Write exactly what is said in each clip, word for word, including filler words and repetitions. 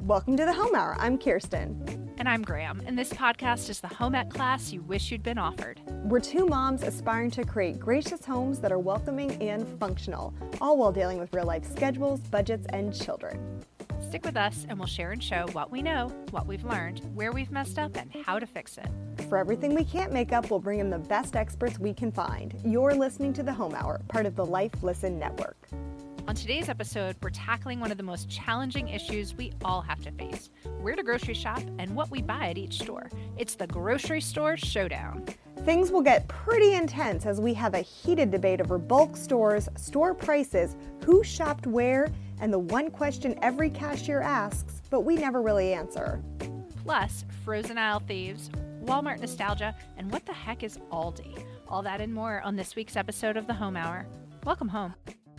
Welcome to the Home Hour. I'm Kirsten. And I'm Graham, and this podcast is the home ec class you wish you'd been offered. We're two moms aspiring to create gracious homes that are welcoming and functional, all while dealing with real-life schedules, budgets, and children. Stick with us, and we'll share and show what we know, what we've learned, where we've messed up, and how to fix it. For everything we can't make up, we'll bring in the best experts we can find. You're listening to the Home Hour, part of the Life Listen Network. On today's episode, we're tackling one of the most challenging issues we all have to face: where to grocery shop and what we buy at each store. It's the grocery store showdown. Things will get pretty intense as we have a heated debate over bulk stores, store prices, who shopped where, and the one question every cashier asks, but we never really answer. Plus, frozen aisle thieves, Walmart nostalgia, and what the heck is Aldi? All that and more on this week's episode of the Home Hour. Welcome home.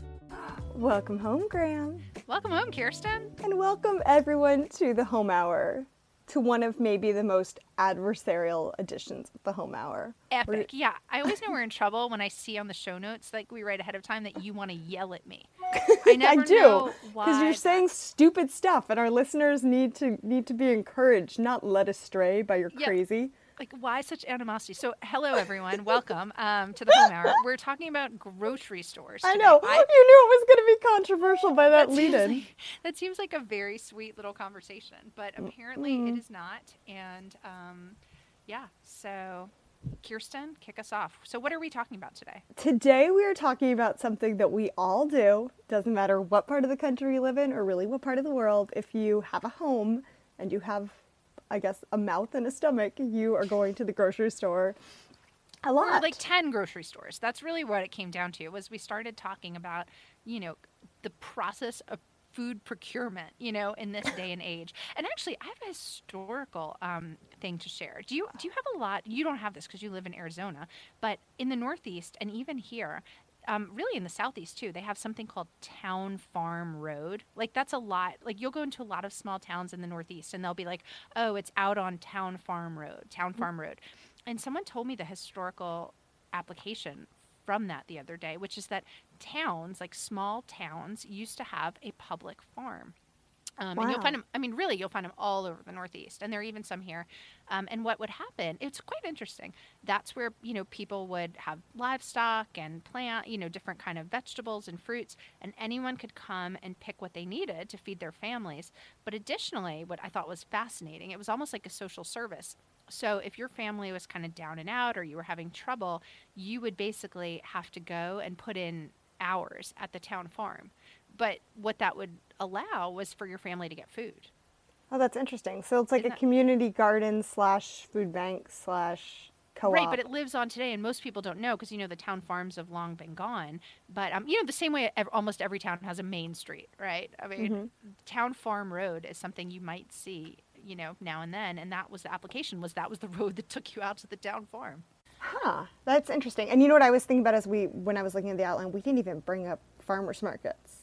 Welcome home, Graham. Welcome home, Kirsten. And welcome everyone to the Home Hour, to one of maybe the most adversarial editions of the Home Hour. Epic. We're... Yeah, I always know we're in trouble when I see on the show notes, like we write ahead of time, that you want to yell at me. I never I do, know why. because you're saying stupid stuff, and our listeners need to need to be encouraged, not led astray by your Yeah. crazy. Like, why such animosity? So, hello, everyone. Welcome um, to the Home Hour. We're talking about grocery stores today. I know. I, you knew it was going to be controversial by that, that lead-in. Seems like, that seems like a very sweet little conversation, but apparently Mm-hmm. it is not. And, um, yeah, so, Kirsten, kick us off. So, what are we talking about today? Today we are talking about something that we all do. Doesn't matter what part of the country you live in or really what part of the world. If you have a home and you have, I guess, a mouth and a stomach, you are going to the grocery store a lot. Or like ten grocery stores. That's really what it came down to, was we started talking about, you know, the process of food procurement, you know, in this day and age. And actually, I have a historical um, thing to share. Do you do you have a lot? You don't have this because you live in Arizona, but in the Northeast and even here, Um, really in the Southeast too, they have something called Town Farm Road. Like, that's a lot. Like, you'll go into a lot of small towns in the Northeast and they'll be like, oh, it's out on Town Farm Road, Town Farm Road. And someone told me the historical application from that the other day, which is that towns, like small towns, used to have a public farm. Um, Wow. And you'll find them, I mean, really, you'll find them all over the Northeast. And there are even some here. Um, and what would happen, it's quite interesting. That's where, you know, people would have livestock and plant, you know, different kind of vegetables and fruits. And anyone could come and pick what they needed to feed their families. But additionally, what I thought was fascinating, it was almost like a social service. So if your family was kind of down and out, or you were having trouble, you would basically have to go and put in hours at the town farm. But what that would allow was for your family to get food. Oh, that's interesting. So it's like Isn't a that- community garden slash food bank slash co-op. Right, but it lives on today, and most people don't know because, you know, the town farms have long been gone. But, um, you know, the same way ev- almost every town has a main street, right? I mean, Mhm. Town Farm Road is something you might see, you know, now and then, and that was the application, was that was the road that took you out to the town farm. Huh, that's interesting. And you know what I was thinking about as we, when I was looking at the outline, we didn't even bring up farmers markets.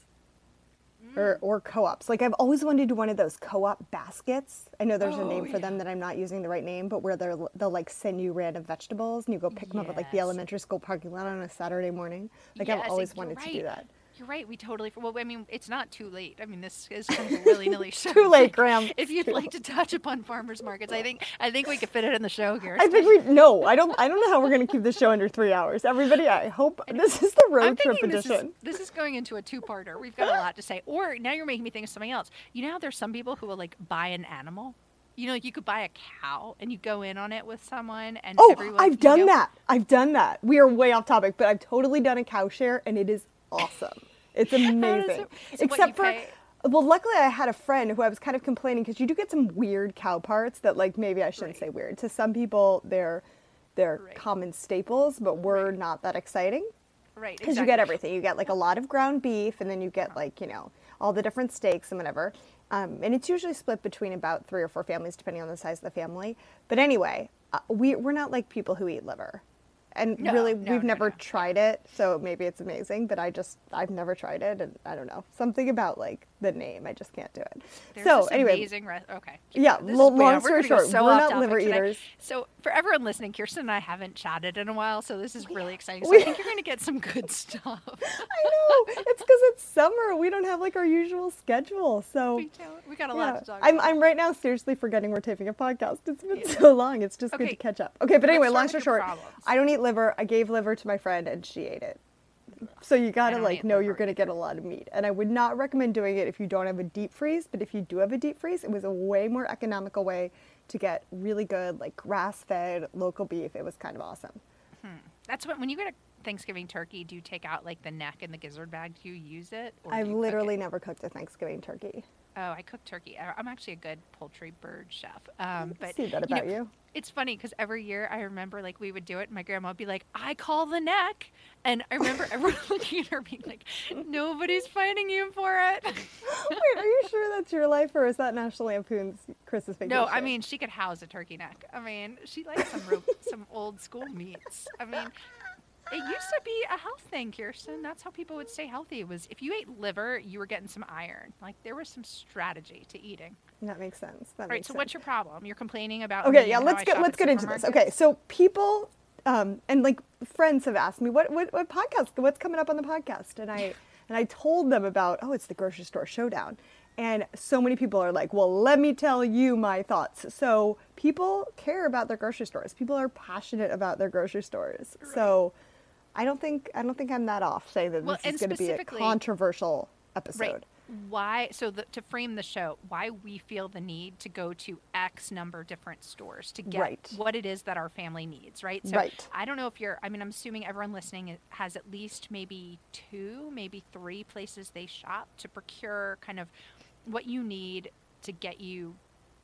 Or, or co-ops. Like, I've always wanted to do one of those co-op baskets. I know there's a Oh, name for them that I'm not using the right name, but where they're, they'll like send you random vegetables and you go pick them up at like the Yes. elementary school parking lot on a Saturday morning. Like, Yes, I've always you're wanted to right. do that. You're right. We totally. Well, I mean, it's not too late. I mean, this is kind of a willy-nilly show. Too late, Graham. If you'd like to touch upon farmers markets, I think I think we could fit it in the show here. I think we no. I don't. I don't know how we're going to keep this show under three hours. Everybody, I hope this is the road I'm trip thinking this edition. is, this is going into a two-parter. We've got a lot to say. Or now you're making me think of something else. You know how there's some people who will like buy an animal? You know, like you could buy a cow and you go in on it with someone and Oh, everyone. I've you done know- that. I've done that. We are way off topic, but I've totally done a cow share, and it is awesome. It's amazing. it- so what, Except you for, pay- well, luckily I had a friend who I was kind of complaining because you do get some weird cow parts that, like, maybe I shouldn't Right. say weird. To some people, they're they're Right. common staples, but we're not that exciting. Right. Because you exactly. get everything. You get like a lot of ground beef, and then you get like, you know, all the different steaks and whatever. Um, and it's usually split between about three or four families, depending on the size of the family. But anyway, uh, we, we're not like people who eat liver. And No, really, no, we've no, never no. tried it, so maybe it's amazing, but I just, I've never tried it, and I don't know. Something about, like, the name, I just can't do it. There's so, this anyway. amazing re- okay. Yeah, This lo- is- long we're story gonna go short, so we're off not topic liver today. eaters. So For everyone listening, Kirsten and I haven't chatted in a while, so this is really exciting. So We- I think you're going to get some good stuff. I know. It's because it's summer. We don't have like our usual schedule. So We don't- we got a yeah. lot to talk I'm about. I'm right now seriously forgetting we're taping a podcast. It's been Yeah. so long. It's just good Okay, to catch up. Okay, but anyway, let's long start story with short, your problems. I don't eat liver. I gave liver to my friend and she ate it. So you gotta don't like eat know liver you're gonna get a lot of meat. And I would not recommend doing it if you don't have a deep freeze. But if you do have a deep freeze, it was a way more economical way to get really good like grass-fed local beef. It was kind of awesome. That's what, when you get a Thanksgiving turkey, do you take out like the neck and the gizzard bag? Do you use it? Or do I've you cook literally it? never cooked a Thanksgiving turkey. Oh, I cook turkey. I- I'm actually a good poultry bird chef. Um, but See that you know, about you. It's funny because every year I remember like we would do it and my grandma would be like, I call the neck. And I remember everyone looking at her being like, nobody's fighting you for it. Wait, are you sure that's your life or is that National Lampoon's Christmas Vacation? No, I mean, she could house a turkey neck. I mean, she likes some ro- some old school meats. I mean, it used to be a health thing, Kirsten. That's how people would stay healthy. Was if you ate liver, you were getting some iron. Like there was some strategy to eating. That makes sense. That All right, makes so sense. what's your problem? You're complaining about Okay, me yeah, and let's how I get shop let's at get into this. Okay, supermarkets? so people um, and like friends have asked me what, what what podcast what's coming up on the podcast, and I and I told them about oh it's the grocery store showdown, and so many people are like, well, let me tell you my thoughts. So people care about their grocery stores. People are passionate about their grocery stores. So I don't think I don't think I'm that off saying that Well, this and is going to be a specifically- controversial episode. Right. Why? So the, to frame the show, why we feel the need to go to X number of different stores to get Right. what it is that our family needs, right? So Right. I don't know if you're. I mean, I'm assuming everyone listening has at least maybe two, maybe three places they shop to procure kind of what you need to get you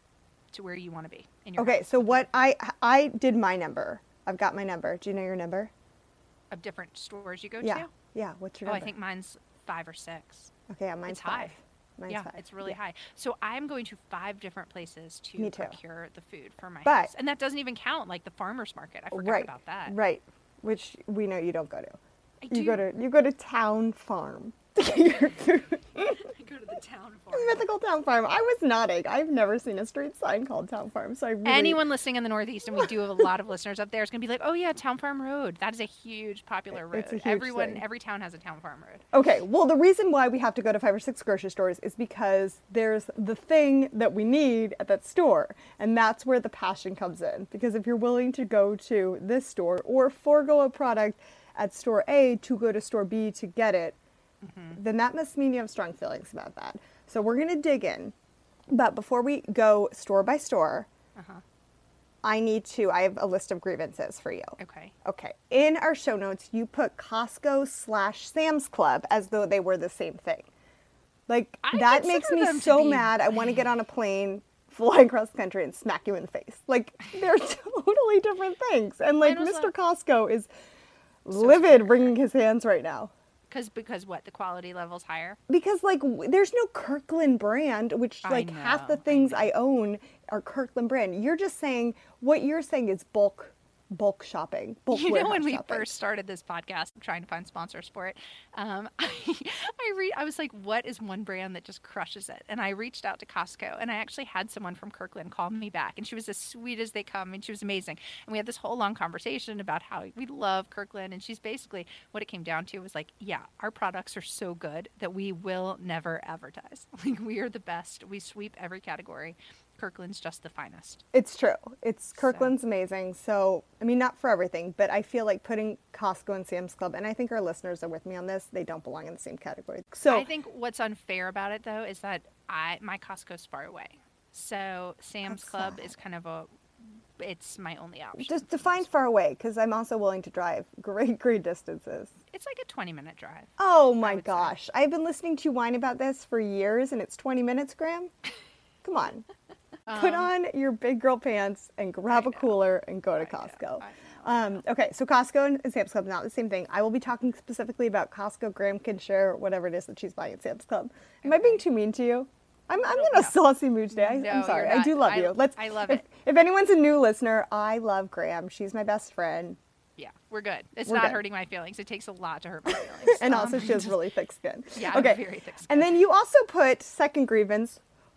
to where you want to be in your Okay, house so what I I did my number. I've got my number. Do you know your number? of different stores you go Yeah. to. Yeah. What's your Oh, I number? think mine's five or six. Okay, yeah, mine's it's high. five. Mine's yeah, five. it's really Yeah. high. So I'm going to five different places to Me too. procure the food for my But- house, and that doesn't even count like the farmers market. I forgot Right. about that. Right. Which we know you don't go to. I You do. go to you go to Town Farm to get your food. I go to the town farm. Mythical Town Farm. I was nodding. I've never seen a street sign called Town Farm, so I really Anyone listening in the Northeast, and we do have a lot of listeners up there, is going to be like, "Oh yeah, Town Farm Road. That is a huge popular road. It's a huge Everyone, thing. every town has a Town Farm Road." Okay, well, the reason why we have to go to five or six grocery stores is because there's the thing that we need at that store. And that's where the passion comes in. Because if you're willing to go to this store or forego a product at store A to go to store B to get it, then that must mean you have strong feelings about that. So we're going to dig in. But before we go store by store, Uh-huh. I need to, I have a list of grievances for you. Okay. Okay. In our show notes, you put Costco slash Sam's Club as though they were the same thing. Like, I that makes consider me them to so be- mad. I want to get on a plane, fly across the country, and smack you in the face. Like, they're totally different things. And, like, Mine was Mister like- Costco is livid wringing his hands right now. Because because what the quality level's higher. Because, like, w- there's no Kirkland brand, which, I like, half know, the I things know. I, own are Kirkland brand. You're just saying, what you're saying is bulk, bulk shopping. Bulk You know, when warehouse we shopping. first started this podcast, trying to find sponsors for it, um, I I, re- I was like, "What is one brand that just crushes it?" And I reached out to Costco, and I actually had someone from Kirkland call me back, and she was as sweet as they come, and she was amazing. And we had this whole long conversation about how we love Kirkland, and she's basically what it came down to was like, "Yeah, our products are so good that we will never advertise. Like we are the best. We sweep every category. Kirkland's just the finest." It's true. It's Kirkland's amazing. So, I mean, not for everything, but I feel like putting Costco and Sam's Club, and I think our listeners are with me on this, they don't belong in the same category. So, I think what's unfair about it though is that I my Costco's far away, so Sam's That's Club sad. is kind of a it's my only option. just define far away, because I'm also willing to drive great, great distances. It's like a twenty minute drive. Oh my would say. gosh. I've been listening to you whine about this for years, and it's twenty minutes, Graham? Come on. Put on your big girl pants and grab a Um, know. cooler and go to I know, Costco. I know, Um, okay, so Costco and Sam's Club, not the same thing. I will be talking specifically about Costco. Graham can share whatever it is that she's buying at Sam's Club. Am I being too mean to you? I'm, I'm in a No. saucy mood today. I, No, I'm sorry. you're I not. do love I- you. Let's. I love if, it. If anyone's a new listener, I love Graham. She's my best friend, Yeah, we're good. It's We're not good. hurting my feelings. It takes a lot to hurt my feelings. and Um, also she has really thick skin. yeah, I'm okay. very thick And skin. then you also put second grievance.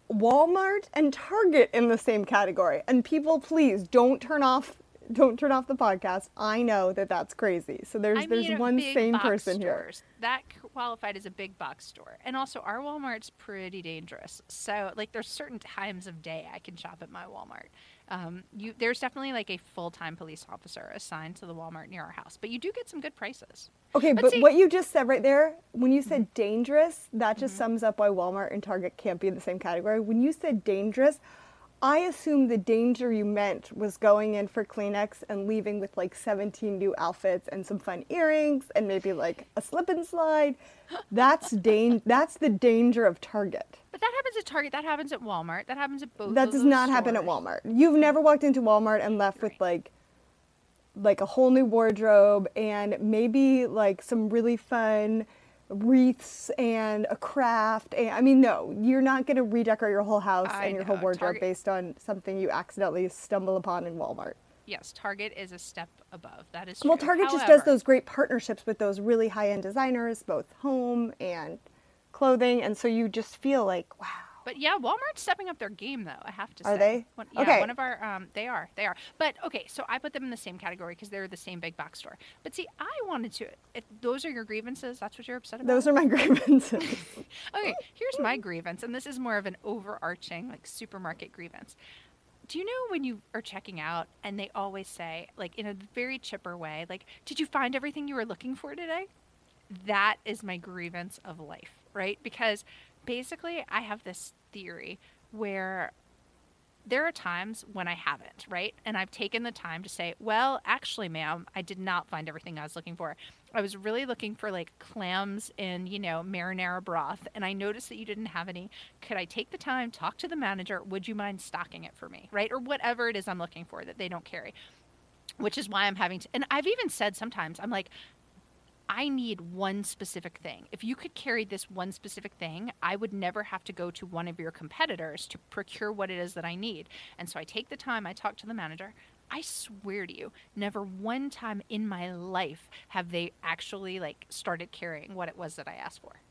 Walmart and Target in the same category. And people, please don't turn off don't turn off the podcast. I know that that's crazy. So there's I there's mean, one big sane box person here. stores. That qualified as a big box store. And also, our Walmart's pretty dangerous. So, like, there's certain times of day I can shop at my Walmart. Um, you there's definitely like a full-time police officer assigned to the Walmart near our house, but you do get some good prices. Okay, But but see- what you just said right there, when you said dangerous, that just Mhm. sums up why Walmart and Target can't be in the same category. When you said dangerous, I assumed the danger you meant was going in for Kleenex and leaving with like seventeen new outfits and some fun earrings and maybe like a slip and slide. That's dan- that's the danger of Target. But that happens at Target. That happens at Walmart. That happens at both. That of does those not happen at stores. Walmart. You've never walked into Walmart and left with Right. like like a whole new wardrobe and maybe like some really fun wreaths and a craft. And I mean, no, you're not going to redecorate your whole house I and your whole know, wardrobe Target- based on something you accidentally stumble upon in Walmart. Yes, Target is a step above. That is true. Well, Target just does However- those great partnerships with those really high-end designers, both home and clothing, and so you just feel like, wow. But yeah, Walmart's stepping up their game, though. I have to say. Are they? One, yeah, Okay. one of our um, they are, they are. But okay, so I put them in the same category because they're the same big box store. But see, I wanted to. If those are your grievances, that's what you're upset about. Those are my grievances. Okay, here's my grievance, and this is more of an overarching like supermarket grievance. Do you know when you are checking out and they always say, like in a very chipper way, like, "Did you find everything you were looking for today?" That is my grievance of life, right? Because basically I have this theory where there are times when I haven't, right? And I've taken the time to say, well, actually, ma'am, I did not find everything I was looking for. I was really looking for like clams in, you know, marinara broth, and I noticed that you didn't have any. Could I take the time, talk to the manager? Would you mind stocking it for me, right? Or whatever it is I'm looking for that they don't carry, which is why I'm having to. And I've even said sometimes, I'm like, I need one specific thing. If you could carry this one specific thing, I would never have to go to one of your competitors to procure what it is that I need. And so I take the time, I talk to the manager. I swear to you, never one time in my life have they actually like started carrying what it was that I asked for.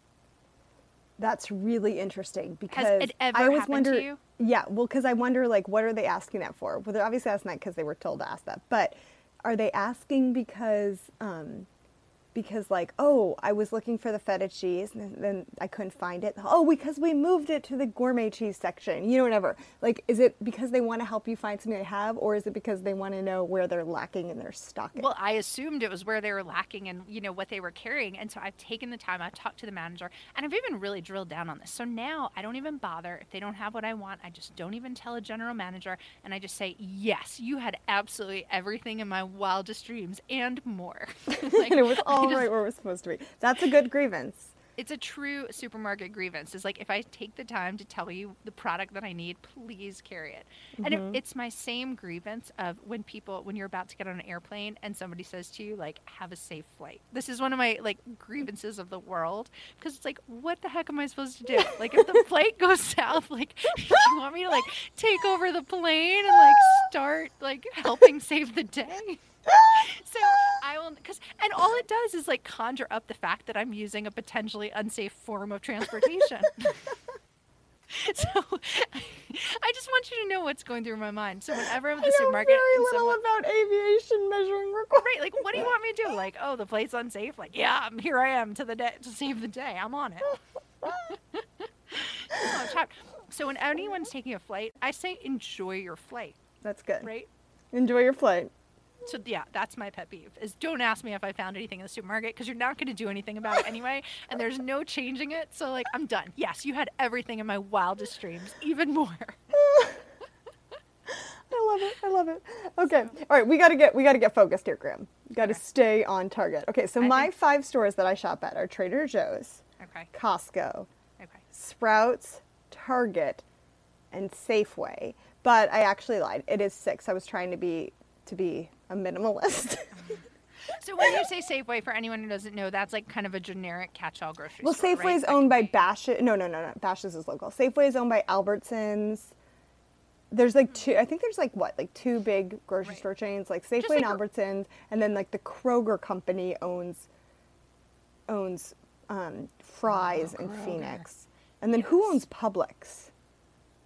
That's really interesting because it ever I always happened to wonder. you? Yeah, well, because I wonder, like, what are they asking that for? Well, they're obviously asking that because they were told to ask that. But are they asking because, um, because like, oh, I was looking for the feta cheese and then I couldn't find it. Oh, because we moved it to the gourmet cheese section. You know, whatever. Like, is it because they want to help you find something they have, or is it because they want to know where they're lacking in their stocking? Well, I assumed it was where they were lacking and, you know, what they were carrying. And so I've taken the time, I've talked to the manager, and I've even really drilled down on this. So now I don't even bother. If they don't have what I want, I just don't even tell a general manager. And I just say, yes, you had absolutely everything in my wildest dreams and more. Like, and it was all I just- right where it was supposed to be. That's a good grievance. It's a true supermarket grievance. It's like, if I take the time to tell you the product that I need, please carry it. And it, it's my same grievance of when people, when you're about to get on an airplane and somebody says to you, like, have a safe flight. This is one of my, like, grievances of the world, because it's like, what the heck am I supposed to do? Like, if the flight goes south, like, do you want me to, like, take over the plane and, like, start, like, helping save the day? So I will, because, and all it does is like conjure up the fact that I'm using a potentially unsafe form of transportation. So I just want you to know what's going through my mind. So whenever I'm at the I know supermarket, very and little someone- about aviation measuring requirements. right, like, what do you want me to do? Like, oh, the plane's unsafe. Like, yeah, I'm here. I am to the day to save the day. I'm on it. Oh, child. So when anyone's taking a flight, I say enjoy your flight, That's good. right? Enjoy your flight. So yeah, that's my pet peeve, is don't ask me if I found anything in the supermarket, because you're not going to do anything about it anyway, and there's no changing it. So like, I'm done. Yes, you had everything in my wildest dreams, even more. I love it. I love it. Okay. All right. We got to get we got to get focused here, Graham. Got to Okay. stay on target. Okay. So I my think- five stores that I shop at are Trader Joe's, Okay. Costco, Okay. Sprouts, Target, and Safeway. But I actually lied. It is six. I was trying to be to be a minimalist. So when you say Safeway, for anyone who doesn't know, that's like kind of a generic catch-all grocery Well, store. Safeway right? is That owned by could be- Bash's. No, no, no, no. Bash's is local. Safeway is owned by Albertsons. There's like two. I think there's like what, like two big grocery Right. store chains, like Safeway like and a- Albertsons, and then like the Kroger company owns owns um, Fry's in Kroger. Phoenix. And then who Yes. owns Publix?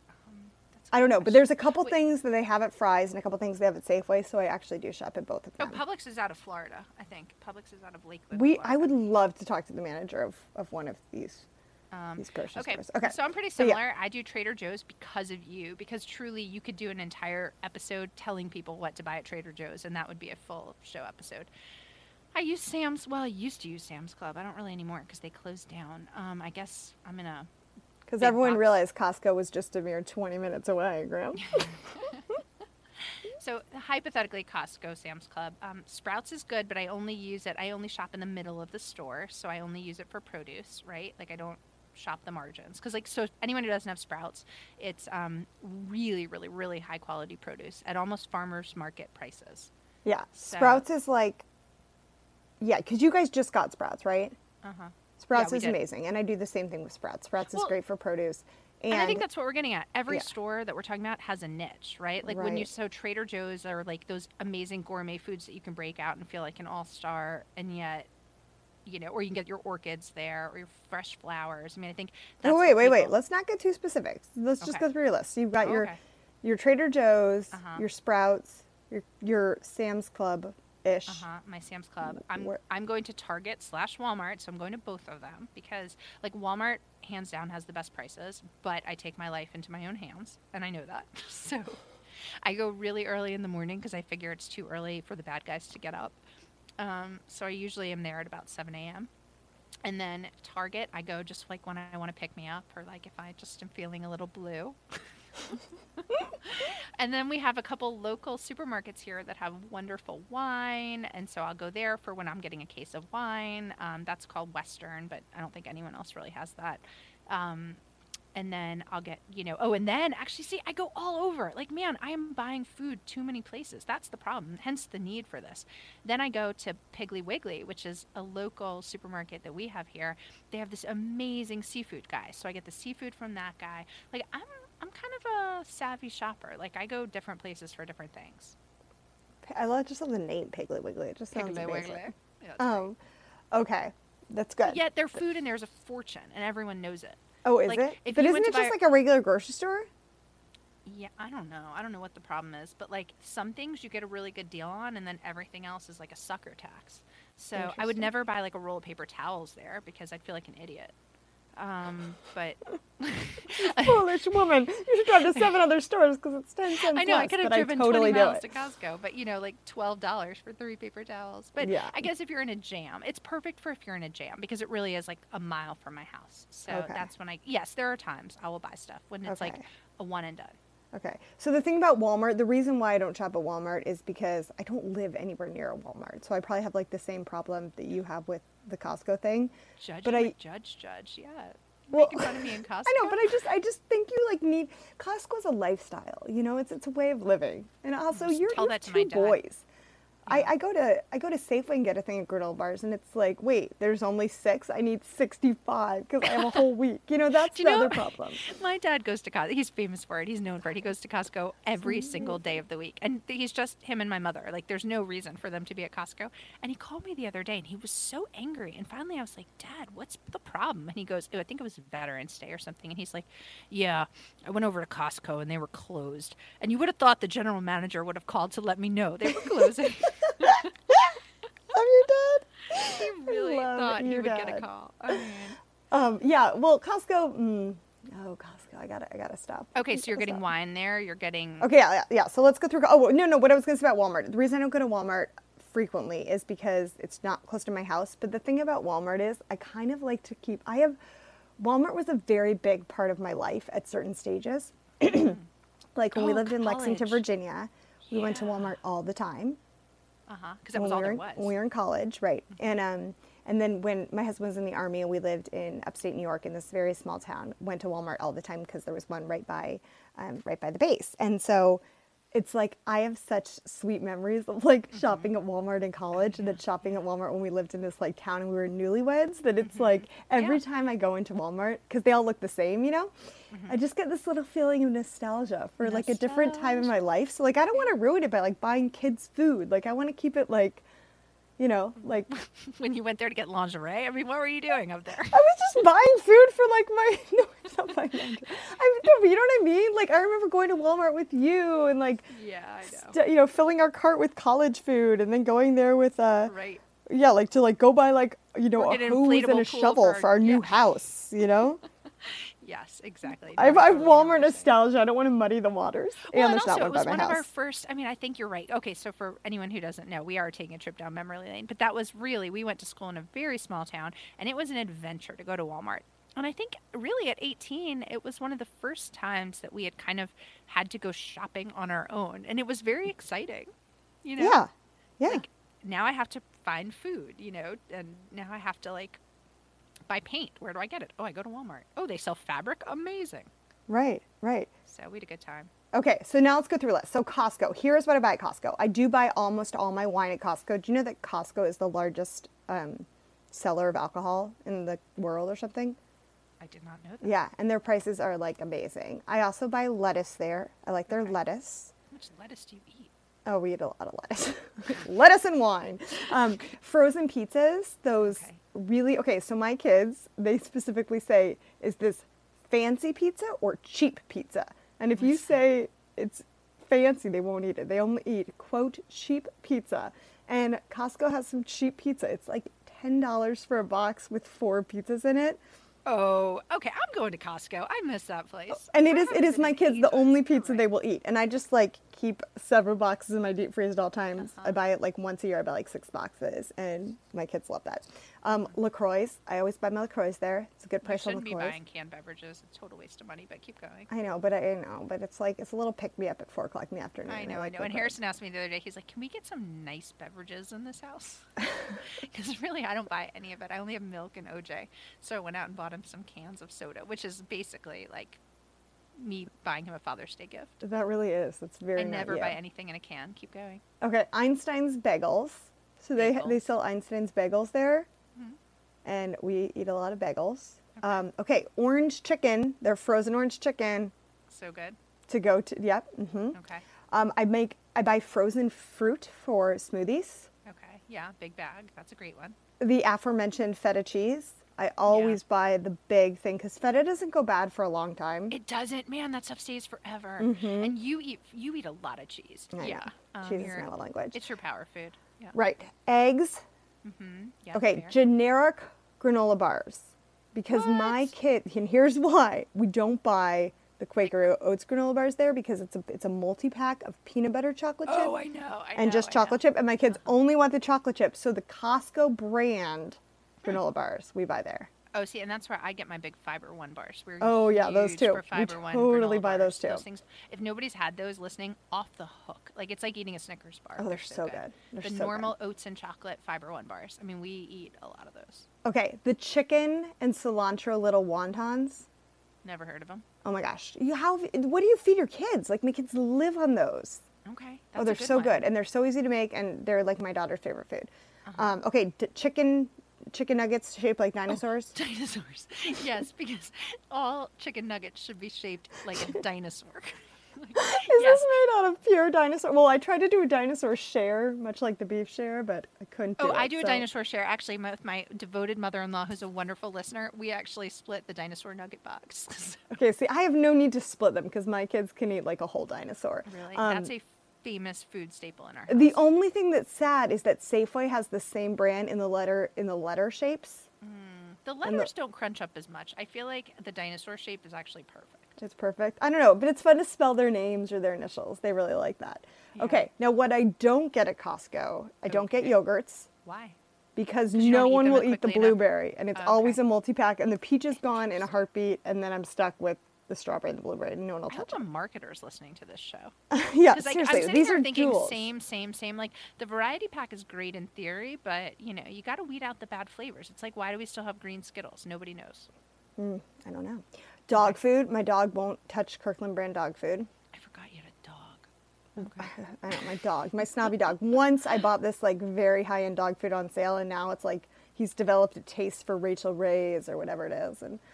I don't know, but there's a couple Wait. things that they have at Fry's and a couple things they have at Safeway, so I actually do shop at both of Oh, them. Publix is out of Florida, I think. Publix is out of Lakewood, We, Florida. I would love to talk to the manager of, of one of these Um, these grocery okay. stores. Okay, So I'm pretty So, yeah. similar. I do Trader Joe's because of you, because truly you could do an entire episode telling people what to buy at Trader Joe's, and that would be a full show episode. I use Sam's. Well, I used to use Sam's Club. I don't really anymore because they closed down. Um, I guess I'm in a Because big everyone box. realized Costco was just a mere twenty minutes away, Graham. So hypothetically, Costco, Sam's Club, um, Sprouts is good, but I only use it. I only shop in the middle of the store, so I only use it for produce, right? Like I don't shop the margins because, like, so anyone who doesn't have Sprouts, it's um, really, really, really high quality produce at almost farmers market prices. Yeah, So- Sprouts is like, yeah, because you guys just got Sprouts, right? Uh huh. Sprouts we is did. amazing, and I do the same thing with Sprouts. Sprouts is Well, great for produce, and, And I think that's what we're getting at. Every Yeah. store that we're talking about has a niche, right? Like when you Right. so Trader Joe's are like those amazing gourmet foods that you can break out and feel like an all star, and yet, you know, or you can get your orchids there or your fresh flowers. I mean, I think. That's oh wait, what wait, wait. people- Let's not get too specific. Let's just Okay. go through your list. You've got Oh, your okay. your Trader Joe's, Uh-huh. your Sprouts, your your Sam's Club ish. Uh huh. My Sam's Club. I'm Where- I'm going to Target slash Walmart, so I'm going to both of them because like Walmart hands down has the best prices, but I take my life into my own hands, and I know that. So I go really early in the morning because I figure it's too early for the bad guys to get up. Um, so I usually am there at about seven a.m. And then Target, I go just like when I want to pick me up or like if I just am feeling a little blue. And then we have a couple local supermarkets here that have wonderful wine. And so I'll go there for when I'm getting a case of wine. Um, that's called Western, but I don't think anyone else really has that. Um, and then I'll get, you know, oh, and then actually, see, I go all over. Like, man, I am buying food too many places. That's the problem, hence the need for this. Then I go to Piggly Wiggly, which is a local supermarket that we have here. They have this amazing seafood guy. So I get the seafood from that guy. Like, I'm I'm kind of a savvy shopper. Like, I go different places for different things. I love just love the name Piggly Wiggly. It just sounds Piggly amazing. Wiggly. Yeah, it's great. Um, okay, that's good. Yet their food in there is a fortune, and everyone knows it. Oh, is like, it? if But you isn't went it to just buy- like a regular grocery store? Yeah, I don't know. I don't know what the problem is, but like some things you get a really good deal on, and then everything else is like a sucker tax. So I would Interesting. never buy like a roll of paper towels there because I'd feel like an idiot. Um, but Foolish woman. You should drive to seven other stores because it's ten cents I know I less, could have but driven I totally twenty do miles it. to Costco, but you know, like twelve dollars for three paper towels. But Yeah. I guess if you're in a jam, it's perfect for if you're in a jam because it really is like a mile from my house. So Okay. that's when I yes, there are times I will buy stuff when it's like Okay. a one and done. Okay. So the thing about Walmart, the reason why I don't shop at Walmart is because I don't live anywhere near a Walmart. So I probably have like the same problem that you have with the Costco thing. Judge, But you I- would judge, judge, yeah. Well, Making fun of me in Costco. I know, but I just I just think you like need Costco's a lifestyle. You know, it's it's a way of living. And also Just you're tell you that have to my two dad. boys. I, Yeah. I go to I go to Safeway and get a thing of granola bars, and it's like, wait, there's only six. I need sixty-five because I have a whole week. You know, that's Do the you know- other problem. My dad goes to Costco. He's famous for it. He's known for it. He goes to Costco every single day of the week. And th- he's just him and my mother. Like, there's no reason for them to be at Costco. And he called me the other day and he was so angry. And finally I was like, Dad, what's the problem? And he goes, oh, I think it was Veterans Day or something. And he's like, yeah, I went over to Costco and they were closed. And you would have thought the general manager would have called to let me know they were closing. Love your dad. He really love thought he your would get a dad. call. I mean, Um, yeah, well, Costco. Mm, oh, Costco. I gotta, I gotta stop. okay, I so you're gotta getting stop. wine there. You're getting. Okay, yeah, yeah, yeah. So let's go through. Oh no, no. What I was gonna say about Walmart. The reason I don't go to Walmart frequently is because it's not close to my house. But the thing about Walmart is, I kind of like to keep. I have. Walmart was a very big part of my life at certain stages. Like when we Oh, lived in Lexington, college. Virginia, we went to Yeah. Walmart all the time. Uh huh. Because that when was we all were there in, was. when we were in college, right? And um, and then when my husband was in the army and we lived in upstate New York in this very small town, went to Walmart all the time because there was one right by, um, right by the base. And so, it's like I have such sweet memories of like Mm-hmm. shopping at Walmart in college and then shopping at Walmart when we lived in this like town and we were newlyweds. That it's like every Mm-hmm. Yeah. time I go into Walmart because they all look the same, you know. Mm-hmm. I just get this little feeling of nostalgia for like a different time in my life. So like I don't want to ruin it by like buying kids food. Like I want to keep it like, You know, like When you went there to get lingerie? I mean, what were you doing up there? I was just buying food for like my no, it's not buying lingerie. I no, but you know what I mean? Like I remember going to Walmart with you and like Yeah, I know. st- you know, filling our cart with college food and then going there with uh Right. yeah, like to like go buy like you know Or a get an hose and inflatable a pool shovel for- for our new yeah. house, you know? Yes, exactly. I've, No, I I've totally know what Walmart you're saying. nostalgia. I don't want to muddy the waters. Well, and and there's also, not it one by was my one of our house. first. I mean, I think you're right. Okay, so for anyone who doesn't know, we are taking a trip down memory lane, but that was really, we went to school in a very small town, and it was an adventure to go to Walmart. And I think really at eighteen, it was one of the first times that we had kind of had to go shopping on our own, and it was very exciting. You know, Yeah, yeah, like now I have to find food, you know, and now I have to like buy paint. Where do I get it? Oh, I go to Walmart. Oh, they sell fabric. Amazing. right, right. So we had a good time. Okay, so now let's go through a list. So Costco. Here's what I buy at Costco. I do buy almost all my wine at Costco. Do you know that Costco is the largest um, seller of alcohol in the world or something? I did not know that. Yeah, and their prices are like amazing. I also buy lettuce there. I like their Okay. lettuce. How much lettuce do you eat? Oh, we eat a lot of lettuce. Lettuce and wine. Um, frozen pizzas, those Okay. really, okay, so my kids, they specifically say, is this fancy pizza or cheap pizza? And if you What's that? say it's fancy, they won't eat it. They only eat, quote, cheap pizza. And Costco has some cheap pizza. It's like ten dollars for a box with four pizzas in it. Oh, okay. I'm going to Costco. I miss that place. And it I is haven't it is been my in kids the ages. only pizza You're they right. will eat. And I just like keep several boxes in my deep freeze at all times. Uh-huh. I buy it like once a year. I buy like six boxes, and my kids love that. Um, LaCroix. I always buy my LaCroix there. It's a good You price on shouldn't be LaCroix. buying canned beverages. It's a total waste of money, but keep going. I know, but I, I know, but it's like it's a little pick me up at four o'clock in the afternoon. I know, I like know. And LaCroix. Harrison asked me the other day, he's like, can we get some nice beverages in this house? Because really, I don't buy any of it. I only have milk and O J. So I went out and bought him some cans of soda, which is basically like me buying him a Father's Day gift. That really is. That's very. I not never you. buy anything in a can. Keep going. Okay, Einstein's Bagels. So they they Bagels. sell Einstein's Bagels there, Mhm. and we eat a lot of bagels. Okay. Um, okay, orange chicken. They're frozen orange chicken So good. to go to. Yep. hmm Okay. Um, I make I buy frozen fruit for smoothies. Okay. Yeah, big bag. That's a great one. The aforementioned feta cheese. I always buy the big thing because feta doesn't go bad for a long time. It doesn't, man. That stuff stays forever. Mhm. And you eat you eat a lot of cheese. I know. Yeah, um, Cheese is you're- my love language. It's your power food. Yeah. Right. Eggs. Mm-hmm. Yeah. Okay, fair. generic granola bars. Because my What? kid, and here's why we don't buy the Quaker Oats granola bars there because it's a it's a multi pack of peanut butter chocolate chip Oh, I know. I and know, just I chocolate know. chip, and my kids only want the chocolate chip. So the Costco brand granola bars we buy there. Oh, see, and that's where I get my big Fiber One bars. We're Oh, yeah, those huge too. For We Fiber One totally granola buy those bars. too. Those things, if nobody's had those listening, off the hook. Like it's like eating a Snickers bar. Oh, they're so good. They're the so good. normal oats and chocolate Fiber One bars. I mean, we eat a lot of those. Okay, the chicken and cilantro little wontons. Never heard of them. Oh my gosh, you how what do you feed your kids? Like my kids live on those. Okay. Oh, that's they're a good so one. good, and they're so easy to make, and they're like my daughter's favorite food. Uh-huh. Um, okay, d- chicken, chicken nuggets shaped like dinosaurs. Dinosaurs. Yes, because all chicken nuggets should be shaped like a dinosaur. Is yes. this made out of pure dinosaur? Well, I tried to do a dinosaur share, much like the beef share, but I couldn't. Oh, do I it, do a so- dinosaur share. Actually, my, with my devoted mother-in-law, who's a wonderful listener, we actually split the dinosaur nugget box. Okay, see, I have no need to split them because my kids can eat like a whole dinosaur. Really, Um, that's a famous food staple in our house. The only thing that's sad is that Safeway has the same brand in the letter in the letter shapes. the letters don't crunch up as much. I feel like the dinosaur shape is actually perfect. It's perfect. I don't know, but it's fun to spell their names or their initials. They really like that. Yeah. Okay, now what I don't get at Costco, I don't get Okay. yogurts Why? because 'Cause you no don't eat one them will eat the quickly enough? blueberry, and it's Oh, always okay. a multi-pack, and the peach is gone in a heartbeat, and then I'm stuck with the strawberry and the blueberry, and no one will I hope touch a marketer's listening to this show. it. Yeah, Because like, seriously, I'm sitting these here are thinking jewels. same, same, same. Like the variety pack is great in theory, but you know you got to weed out the bad flavors. It's like why do we still have green Skittles? Nobody knows. Mm, I don't know. Dog food. My dog won't touch Kirkland brand dog food. I forgot you had a dog. Okay. I know, my dog, my snobby dog. Once I bought this like very high-end dog food on sale, and now it's like he's developed a taste for Rachel Ray's or whatever it is, and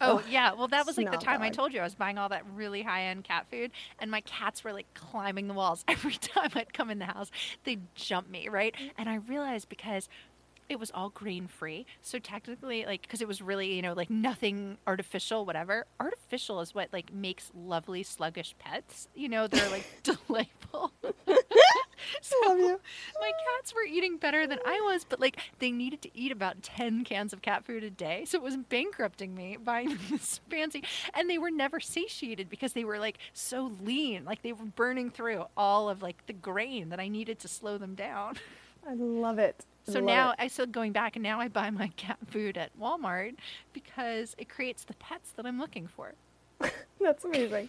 Oh, yeah. Well, that was like the Snob time I dog. told you I was buying all that really high-end cat food, and my cats were like climbing the walls every time I'd come in the house. They'd jump me, right? And I realized because it was all grain free. So technically, like, because it was really, you know, like nothing artificial, whatever. Artificial is what like makes lovely sluggish pets. You know, they're like delightful. So I love you. my cats were eating better than I was, but like they needed to eat about ten cans of cat food a day. So it was bankrupting me buying this fancy, and they were never satiated because they were like so lean. Like they were burning through all of like the grain that I needed to slow them down. I love it. So Love now it. I still going back, and now I buy my cat food at Walmart because it creates the pets that I'm looking for. That's amazing.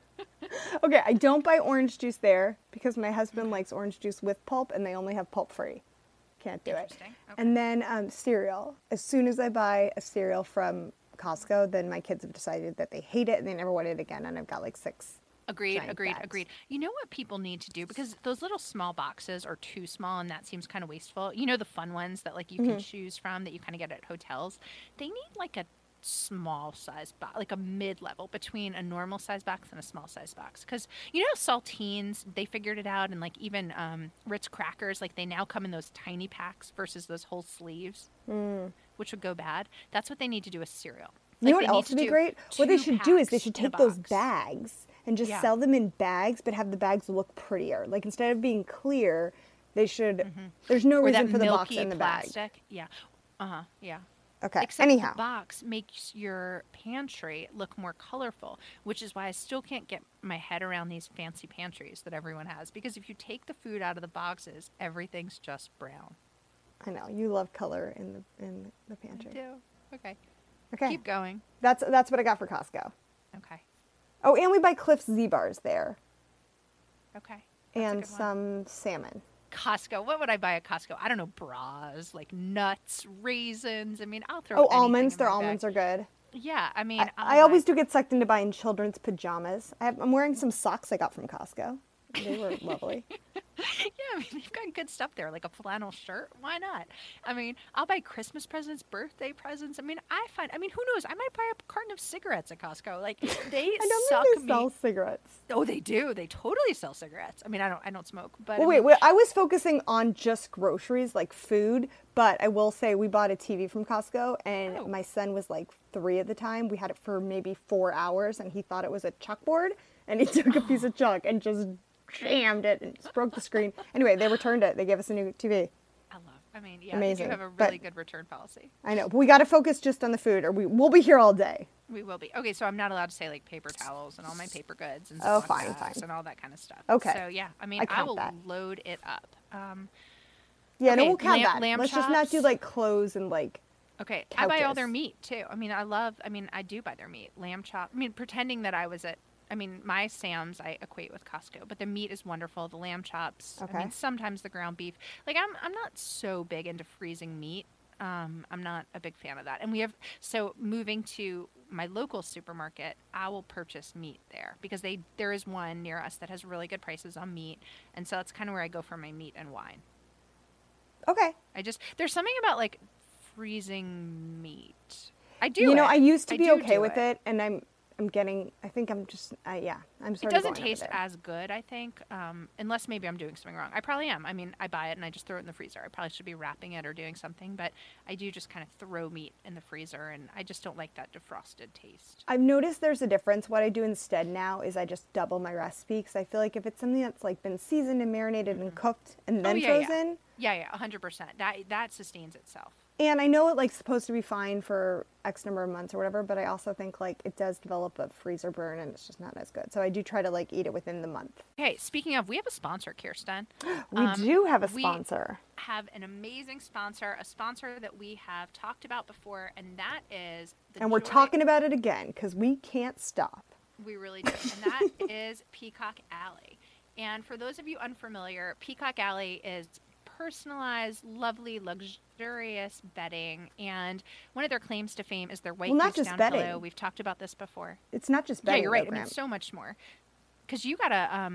Okay, I don't buy orange juice there because my husband likes orange juice with pulp and they only have pulp free. Can't do it. Interesting. Okay. And then um, cereal. As soon as I buy a cereal from Costco, then my kids have decided that they hate it and they never want it again. And I've got like six. Agreed, giant agreed, bags. agreed. You know what people need to do? Because those little small boxes are too small and that seems kind of wasteful. You know the fun ones that like you Mm-hmm. can choose from that you kind of get at hotels? They need like a small size box, like a mid-level between a normal size box and a small size box. Because you know saltines, they figured it out, and like even um, Ritz crackers, like they now come in those tiny packs versus those whole sleeves, Mm. which would go bad. That's what they need to do with cereal. You know Like, what they need else to would be do great? What they two should do is they packs should in a take those box. bags and just Yeah. sell them in bags, but have the bags look prettier. Like instead of being clear, they should. There's no Or reason that for the box milky in the bag. plastic. Yeah. Uh-huh. Yeah. Okay. Except Anyhow, the box makes your pantry look more colorful, which is why I still can't get my head around these fancy pantries that everyone has. Because if you take the food out of the boxes, everything's just brown. I know you love color in the in the I pantry. do. Okay. Okay. Keep going. That's that's what I got for Costco. Okay. Oh, and we buy Cliff's Z bars there, Okay. That's a and good one. some salmon. Costco. What would I buy at Costco? I don't know. Bras, like nuts, raisins. I mean, I'll throw. Oh, anything almonds. in Their my almonds bag. are good. Yeah. I mean, I, I'll I always buy- do get sucked into buying children's pajamas. I have, I'm wearing some socks I got from Costco. They were lovely. Yeah, I mean, they've got good stuff there, like a flannel shirt. Why not? I mean, I'll buy Christmas presents, birthday presents. I mean, I find, I mean, who knows? I might buy a carton of cigarettes at Costco. Like, they I don't suck think they me. sell cigarettes. Oh, they do. They totally sell cigarettes. I mean, I don't, I don't smoke, but Well, I wait, mean, wait. I was focusing on just groceries, like food. But I will say we bought a T V from Costco, and Oh. my son was like three at the time. We had it for maybe four hours, and he thought it was a chalkboard, and he took a piece of chalk and just jammed it and just broke the screen. Anyway, they returned it. They gave us a new T V. I love. I mean, yeah, Amazing, they do have a but- really good return policy. I know, but we got to focus just on the food, or we we'll be here all day. We will be okay. So I'm not allowed to say like paper towels and all my paper goods and Oh, Ziploc fine, bags fine. and all that kind of stuff. Okay. So yeah, I mean, I I, count will that. load it up. Um, Yeah, no, Okay, we'll count lamb- that. lamb Let's just not do chops. like clothes and like. Okay, I buy all their Couches. meat too. I mean, I love. I mean, I do buy their meat, lamb chop. I mean, pretending that I was at. I mean, my Sam's I equate with Costco, but the meat is wonderful. The lamb chops. I Okay. mean, sometimes the ground beef. Like I'm, I'm not so big into freezing meat. Um, I'm not a big fan of that. And we have so moving to my local supermarket, I will purchase meat there because they there is one near us that has really good prices on meat, and so that's kind of where I go for my meat and wine. Okay. I just there's something about like freezing meat. I do. You know, it. I used to I be do okay do with it. and I'm I'm getting. I think I'm just. Uh, yeah, I'm It sort of doesn't going over taste there. as good, I think, um, unless maybe I'm doing something wrong. I probably am. I mean, I buy it and I just throw it in the freezer. I probably should be wrapping it or doing something, but I do just kind of throw meat in the freezer, and I just don't like that defrosted taste. I've noticed there's a difference. What I do instead now is I just double my recipe because I feel like if it's something that's like been seasoned and marinated and cooked and then Oh, yeah, yeah. frozen, Yeah, yeah, one hundred percent. That that sustains itself. and I know it like supposed to be fine for X number of months or whatever, but I also think like it does develop a freezer burn and it's just not as good. So I do try to like eat it within the month. Okay, speaking of, we have a sponsor, Kirsten. We Um, do have a we- sponsor. Have an amazing sponsor, a sponsor that we have talked about before, and that is the And we're Joy- talking about it again because we can't stop. We really do. And that is Peacock Alley. And for those of you unfamiliar, Peacock Alley is personalized, lovely, luxurious bedding. And one of their claims to fame is their white Well, not goose just down bedding. pillow. We've talked about this before. It's not just bedding. Yeah, you're right. though, I mean, Graham. so much more. Because you got a, um,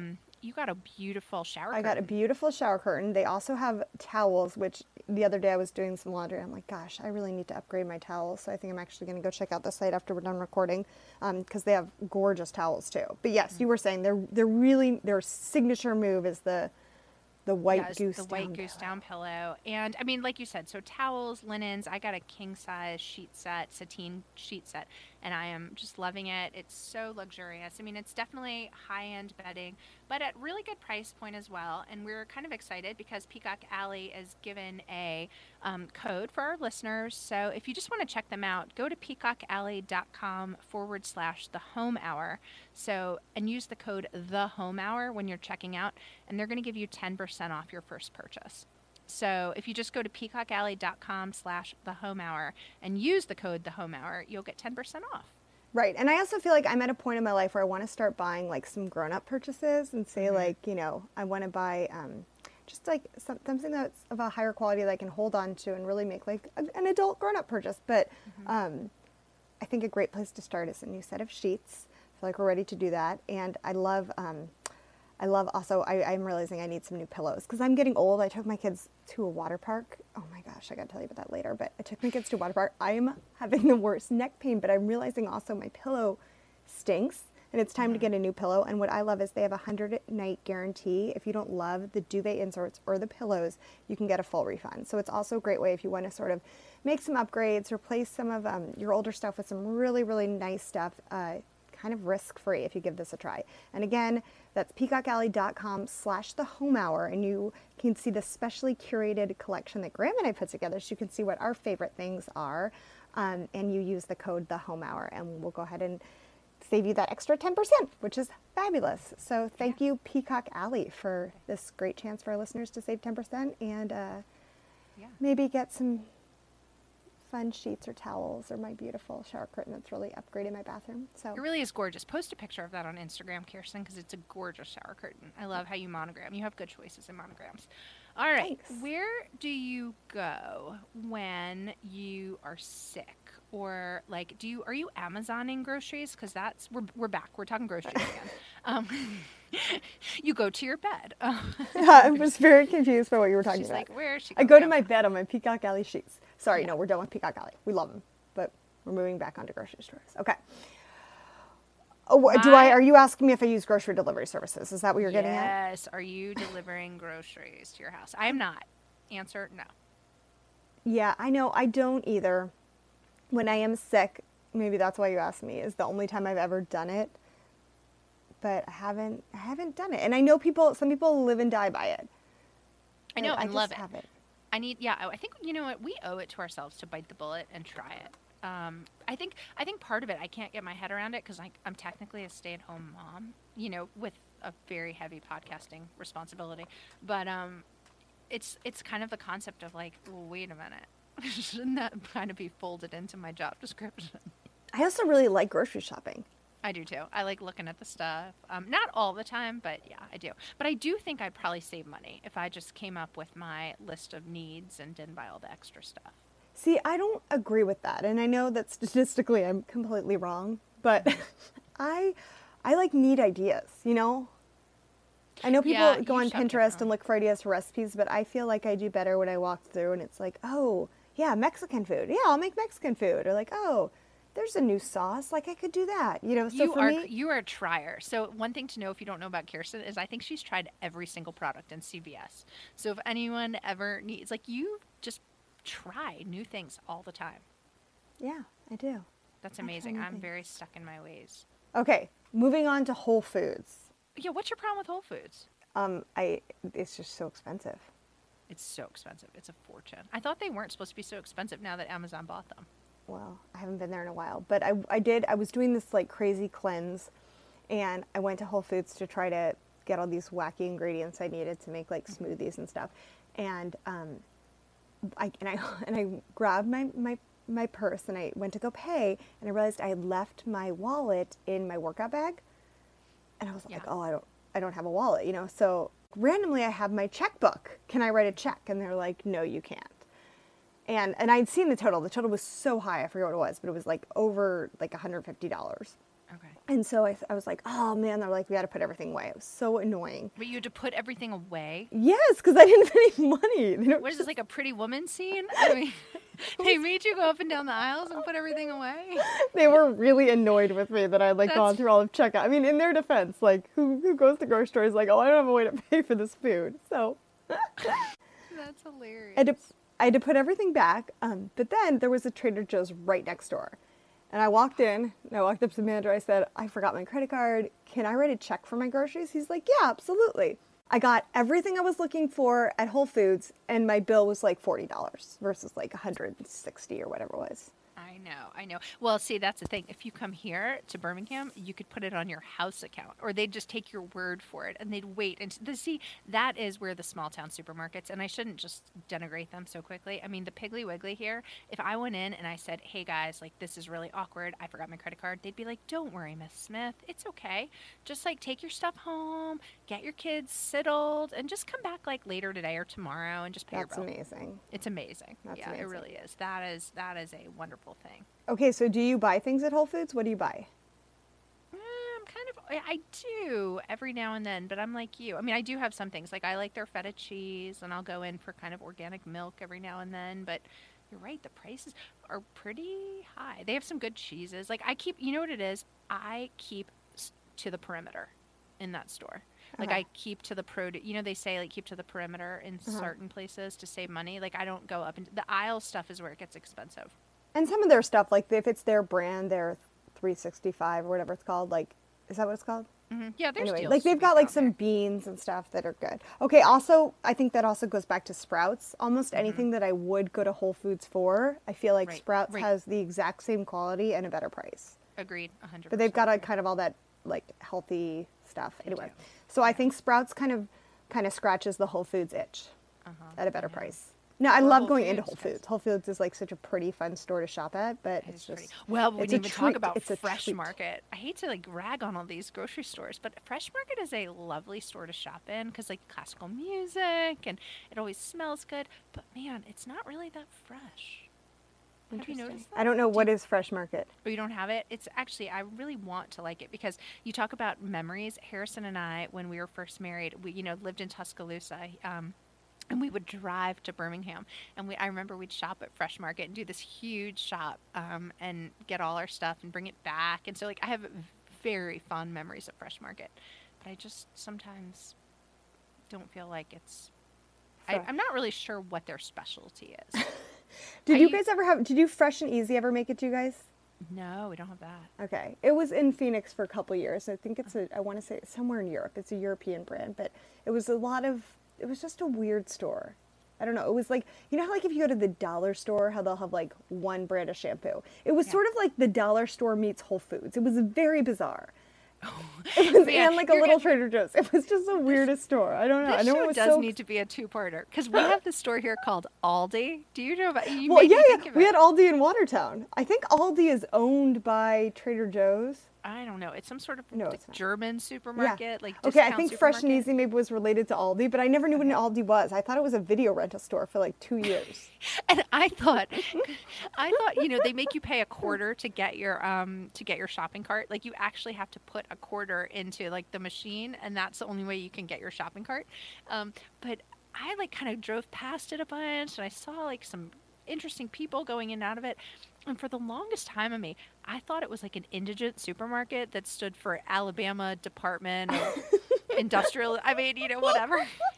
you got a beautiful shower I curtain. got a beautiful shower curtain. They also have towels, which the other day I was doing some laundry. I'm like, gosh, I really need to upgrade my towels. So I think I'm actually going to go check out the site after we're done recording, because they have gorgeous towels too. But yes, mm-hmm. you were saying they're they're really their signature move is the the white yes, goose the down white goose pillow. down pillow. And I mean, like you said, so towels, linens. I got a king size sheet set, sateen sheet set, and I am just loving it. It's so luxurious. I mean, it's definitely high end bedding, but at really good price point as well. And we're kind of excited because Peacock Alley is given a um, code for our listeners. So if you just want to check them out, go to peacockalley.com forward slash the home hour. So, and use the code the home hour when you're checking out, and they're going to give you ten percent off your first purchase. So if you just go to peacockalley.com slash the home hour and use the code the home hour, you'll get ten percent off. Right. And I also feel like I'm at a point in my life where I want to start buying like some grown up purchases and say mm-hmm. like, you know, I want to buy um, just like some, something that's of a higher quality that I can hold on to and really make like a, an adult grown up purchase. But mm-hmm. um, I think a great place to start is a new set of sheets. I feel like we're ready to do that. And I love, um, I love also, I, I'm realizing I need some new pillows because I'm getting old. I took my kids to a water park. Oh my gosh, I got to tell you about that later. But I took my kids to a water park. I'm having the worst neck pain, but I'm realizing also my pillow stinks and it's time mm-hmm. to get a new pillow. And what I love is they have a hundred night guarantee. If you don't love the duvet inserts or the pillows, you can get a full refund. So it's also a great way if you want to sort of make some upgrades, replace some of um, your older stuff with some really, really nice stuff. Uh, kind of risk-free if you give this a try. And again, that's peacockalley.com slash the home hour, and you can see the specially curated collection that Graham and I put together so you can see what our favorite things are, um, and you use the code the home hour, and we'll go ahead and save you that extra ten percent, which is fabulous. So thank yeah. you, Peacock Alley, for this great chance for our listeners to save ten percent and uh, yeah. maybe get some fun sheets or towels or my beautiful shower curtain that's really upgraded my bathroom. So it really is gorgeous. Post a picture of that on Instagram, Kirsten, because it's a gorgeous shower curtain. I love how you monogram. You have good choices in monograms. All right. Thanks. Where do you go when you are sick? Or like, do you are you Amazoning groceries? Because that's we're we're back. We're talking groceries again. Um, you go to your bed. Yeah, I was very confused by what you were talking She's about. Like, where is she? I go to my bed on my Peacock Alley sheets. Sorry, yeah. no, we're done with Peacock Alley. We love them, but we're moving back onto grocery stores. Okay. Oh, my, do I? Are you asking me if I use grocery delivery services? Is that what you're yes. getting at? Yes. Are you delivering groceries to your house? I am not. Answer: no. Yeah, I know. I don't either. When I am sick, maybe that's why you asked me, is the only time I've ever done it. But I haven't, I haven't done it. And I know people, some people live and die by it. I know, I and love it. Haven't. I need, yeah, I think, you know what, we owe it to ourselves to bite the bullet and try it. Um, I think, I think part of it, I can't get my head around it because I'm technically a stay-at-home mom, you know, with a very heavy podcasting responsibility. But um, it's, it's kind of the concept of like, well, wait a minute. Shouldn't that kind of be folded into my job description? I also really like grocery shopping. I do too. I like looking at the stuff. Um, not all the time, but yeah, I do. But I do think I'd probably save money if I just came up with my list of needs and didn't buy all the extra stuff. See, I don't agree with that. And I know that statistically I'm completely wrong, but I I like need ideas, you know? I know people yeah, go on Pinterest and look for ideas for recipes, but I feel like I do better when I walk through and it's like, oh, yeah, Mexican food. Yeah, I'll make Mexican food. Or like, oh, there's a new sauce. Like, I could do that. You know, so you for are, me... You are a trier. So one thing to know if you don't know about Kirsten is I think she's tried every single product in C V S. So if anyone ever needs, like, you just try new things all the time. Yeah, I do. That's amazing. I'm very stuck in my ways. Okay, moving on to Whole Foods. Yeah, what's your problem with Whole Foods? Um, I it's just so expensive. It's so expensive. It's a fortune. I thought they weren't supposed to be so expensive now that Amazon bought them. Well, I haven't been there in a while, but I, I did, I was doing this like crazy cleanse and I went to Whole Foods to try to get all these wacky ingredients I needed to make like smoothies and stuff. And, um, I, and I, and I grabbed my, my, my purse and I went to go pay and I realized I had left my wallet in my workout bag. And I was yeah. like, oh, I don't, I don't have a wallet, you know? So randomly I have my checkbook. Can I write a check? And they're like, no, you can't. And and I'd seen the total. The total was so high, I forget what it was, but it was like over like one hundred fifty dollars. Okay. And so I, I was like, oh man, they're like, we got to put everything away. It was so annoying. But you had to put everything away? Yes, because I didn't have any money. They don't What is this, just- like a Pretty Woman scene? I mean, they made you go up and down the aisles and put everything away? They were really annoyed with me that I had like That's- gone through all of checkout. I mean, in their defense, like who who goes to grocery stores like, oh, I don't have a way to pay for this food. So That's hilarious. I had to, I had to put everything back. Um, but then there was a Trader Joe's right next door. And I walked in, and I walked up to the manager. I said, I forgot my credit card. Can I write a check for my groceries? He's like, yeah, absolutely. I got everything I was looking for at Whole Foods, and my bill was like forty dollars versus like one hundred sixty or whatever it was. I know, I know. Well, see, that's the thing. If you come here to Birmingham, you could put it on your house account, or they'd just take your word for it, and they'd wait. And the, see, that is where the small town supermarkets, and I shouldn't just denigrate them so quickly. I mean, the Piggly Wiggly here, if I went in and I said, hey guys, like this is really awkward, I forgot my credit card, they'd be like, don't worry, Miss Smith, it's okay. Just like take your stuff home, get your kids settled, and just come back like later today or tomorrow and just pay That's your bill. amazing. It's amazing. That's yeah, amazing. it really is. That is that is a wonderful thing. Okay, so do you buy things at Whole Foods? What do you buy? Um, kind of. I I do every now and then, but I'm like you. I mean, I do have some things like I like their feta cheese, and I'll go in for kind of organic milk every now and then. But you're right, the prices are pretty high. They have some good cheeses. Like I keep, you know what it is? I keep s- to the perimeter in that store. Like Okay. I keep to the produce. You know, they say like keep to the perimeter in Uh-huh. certain places to save money. Like I don't go up and the aisle stuff is where it gets expensive. And some of their stuff, like if it's their brand, their three sixty-five or whatever it's called, like, is that what it's called? hmm Yeah, there's Anyway, deals like to they've be got like found some there. beans and stuff that are good. Okay, also, I think that also goes back to Sprouts. Almost Mhm. anything that I would go to Whole Foods for, I feel like Right, Sprouts right. has the exact same quality and a better price. Agreed, one hundred percent. But they've got a, kind of all that like healthy stuff. They Anyway, do. so I think Sprouts kind of kind of scratches the Whole Foods itch Uh-huh. at a better Yeah. price. No, I Or love Whole going into Foods, Whole 'cause- Foods. Whole Foods is like such a pretty fun store to shop at, but It it's is pretty. just Well, we it's didn't a even talk treat. about It's a Fresh treat. Market. I hate to like rag on all these grocery stores, but Fresh Market is a lovely store to shop in because like classical music and it always smells good. But man, it's not really that fresh. Have you Interesting. noticed that? I don't know Do what you- is Fresh Market. Or you don't have it? It's actually, I really want to like it because you talk about memories. Harrison and I, when we were first married, we, you know, lived in Tuscaloosa. Um, and we would drive to Birmingham, and we I remember we'd shop at Fresh Market and do this huge shop, um, and get all our stuff and bring it back. And so, like, I have very fond memories of Fresh Market, but I just sometimes don't feel like it's. I, Sure. I'm not really sure what their specialty is. Did I you u- guys ever have? Did you Fresh and Easy ever make it to you guys? No, we don't have that. Okay, it was in Phoenix for a couple years. I think it's a. I want to say it's somewhere in Europe. It's a European brand, but it was a lot of. It was just a weird store. I don't know. It was like, you know how like if you go to the dollar store, how they'll have like one brand of shampoo. It was Yeah. sort of like the dollar store meets Whole Foods. It was very bizarre. It was Man, and like a you're little get- Trader Joe's. It was just the weirdest store. I don't know. I This know show it was does so. need to be a two-parter because we have this store here called Aldi. Do you know about? You Well, made yeah, me yeah. think of We it. had Aldi in Watertown. I think Aldi is owned by Trader Joe's. I don't know. It's some sort of No, like, it's not. German supermarket, like Okay, I discount think Fresh and supermarket. Easy maybe was related to Aldi, but I never knew what an Aldi was. I thought it was a video rental store for like two years. And I thought, I thought, you know, they make you pay a quarter to get your um to get your shopping cart. Like you actually have to put a quarter into like the machine, and that's the only way you can get your shopping cart. Um, but I like kind of drove past it a bunch, and I saw like some interesting people going in and out of it. And for the longest time of me, I thought it was like an indigent supermarket that stood for Alabama Department of Industrial. I mean, you know, whatever.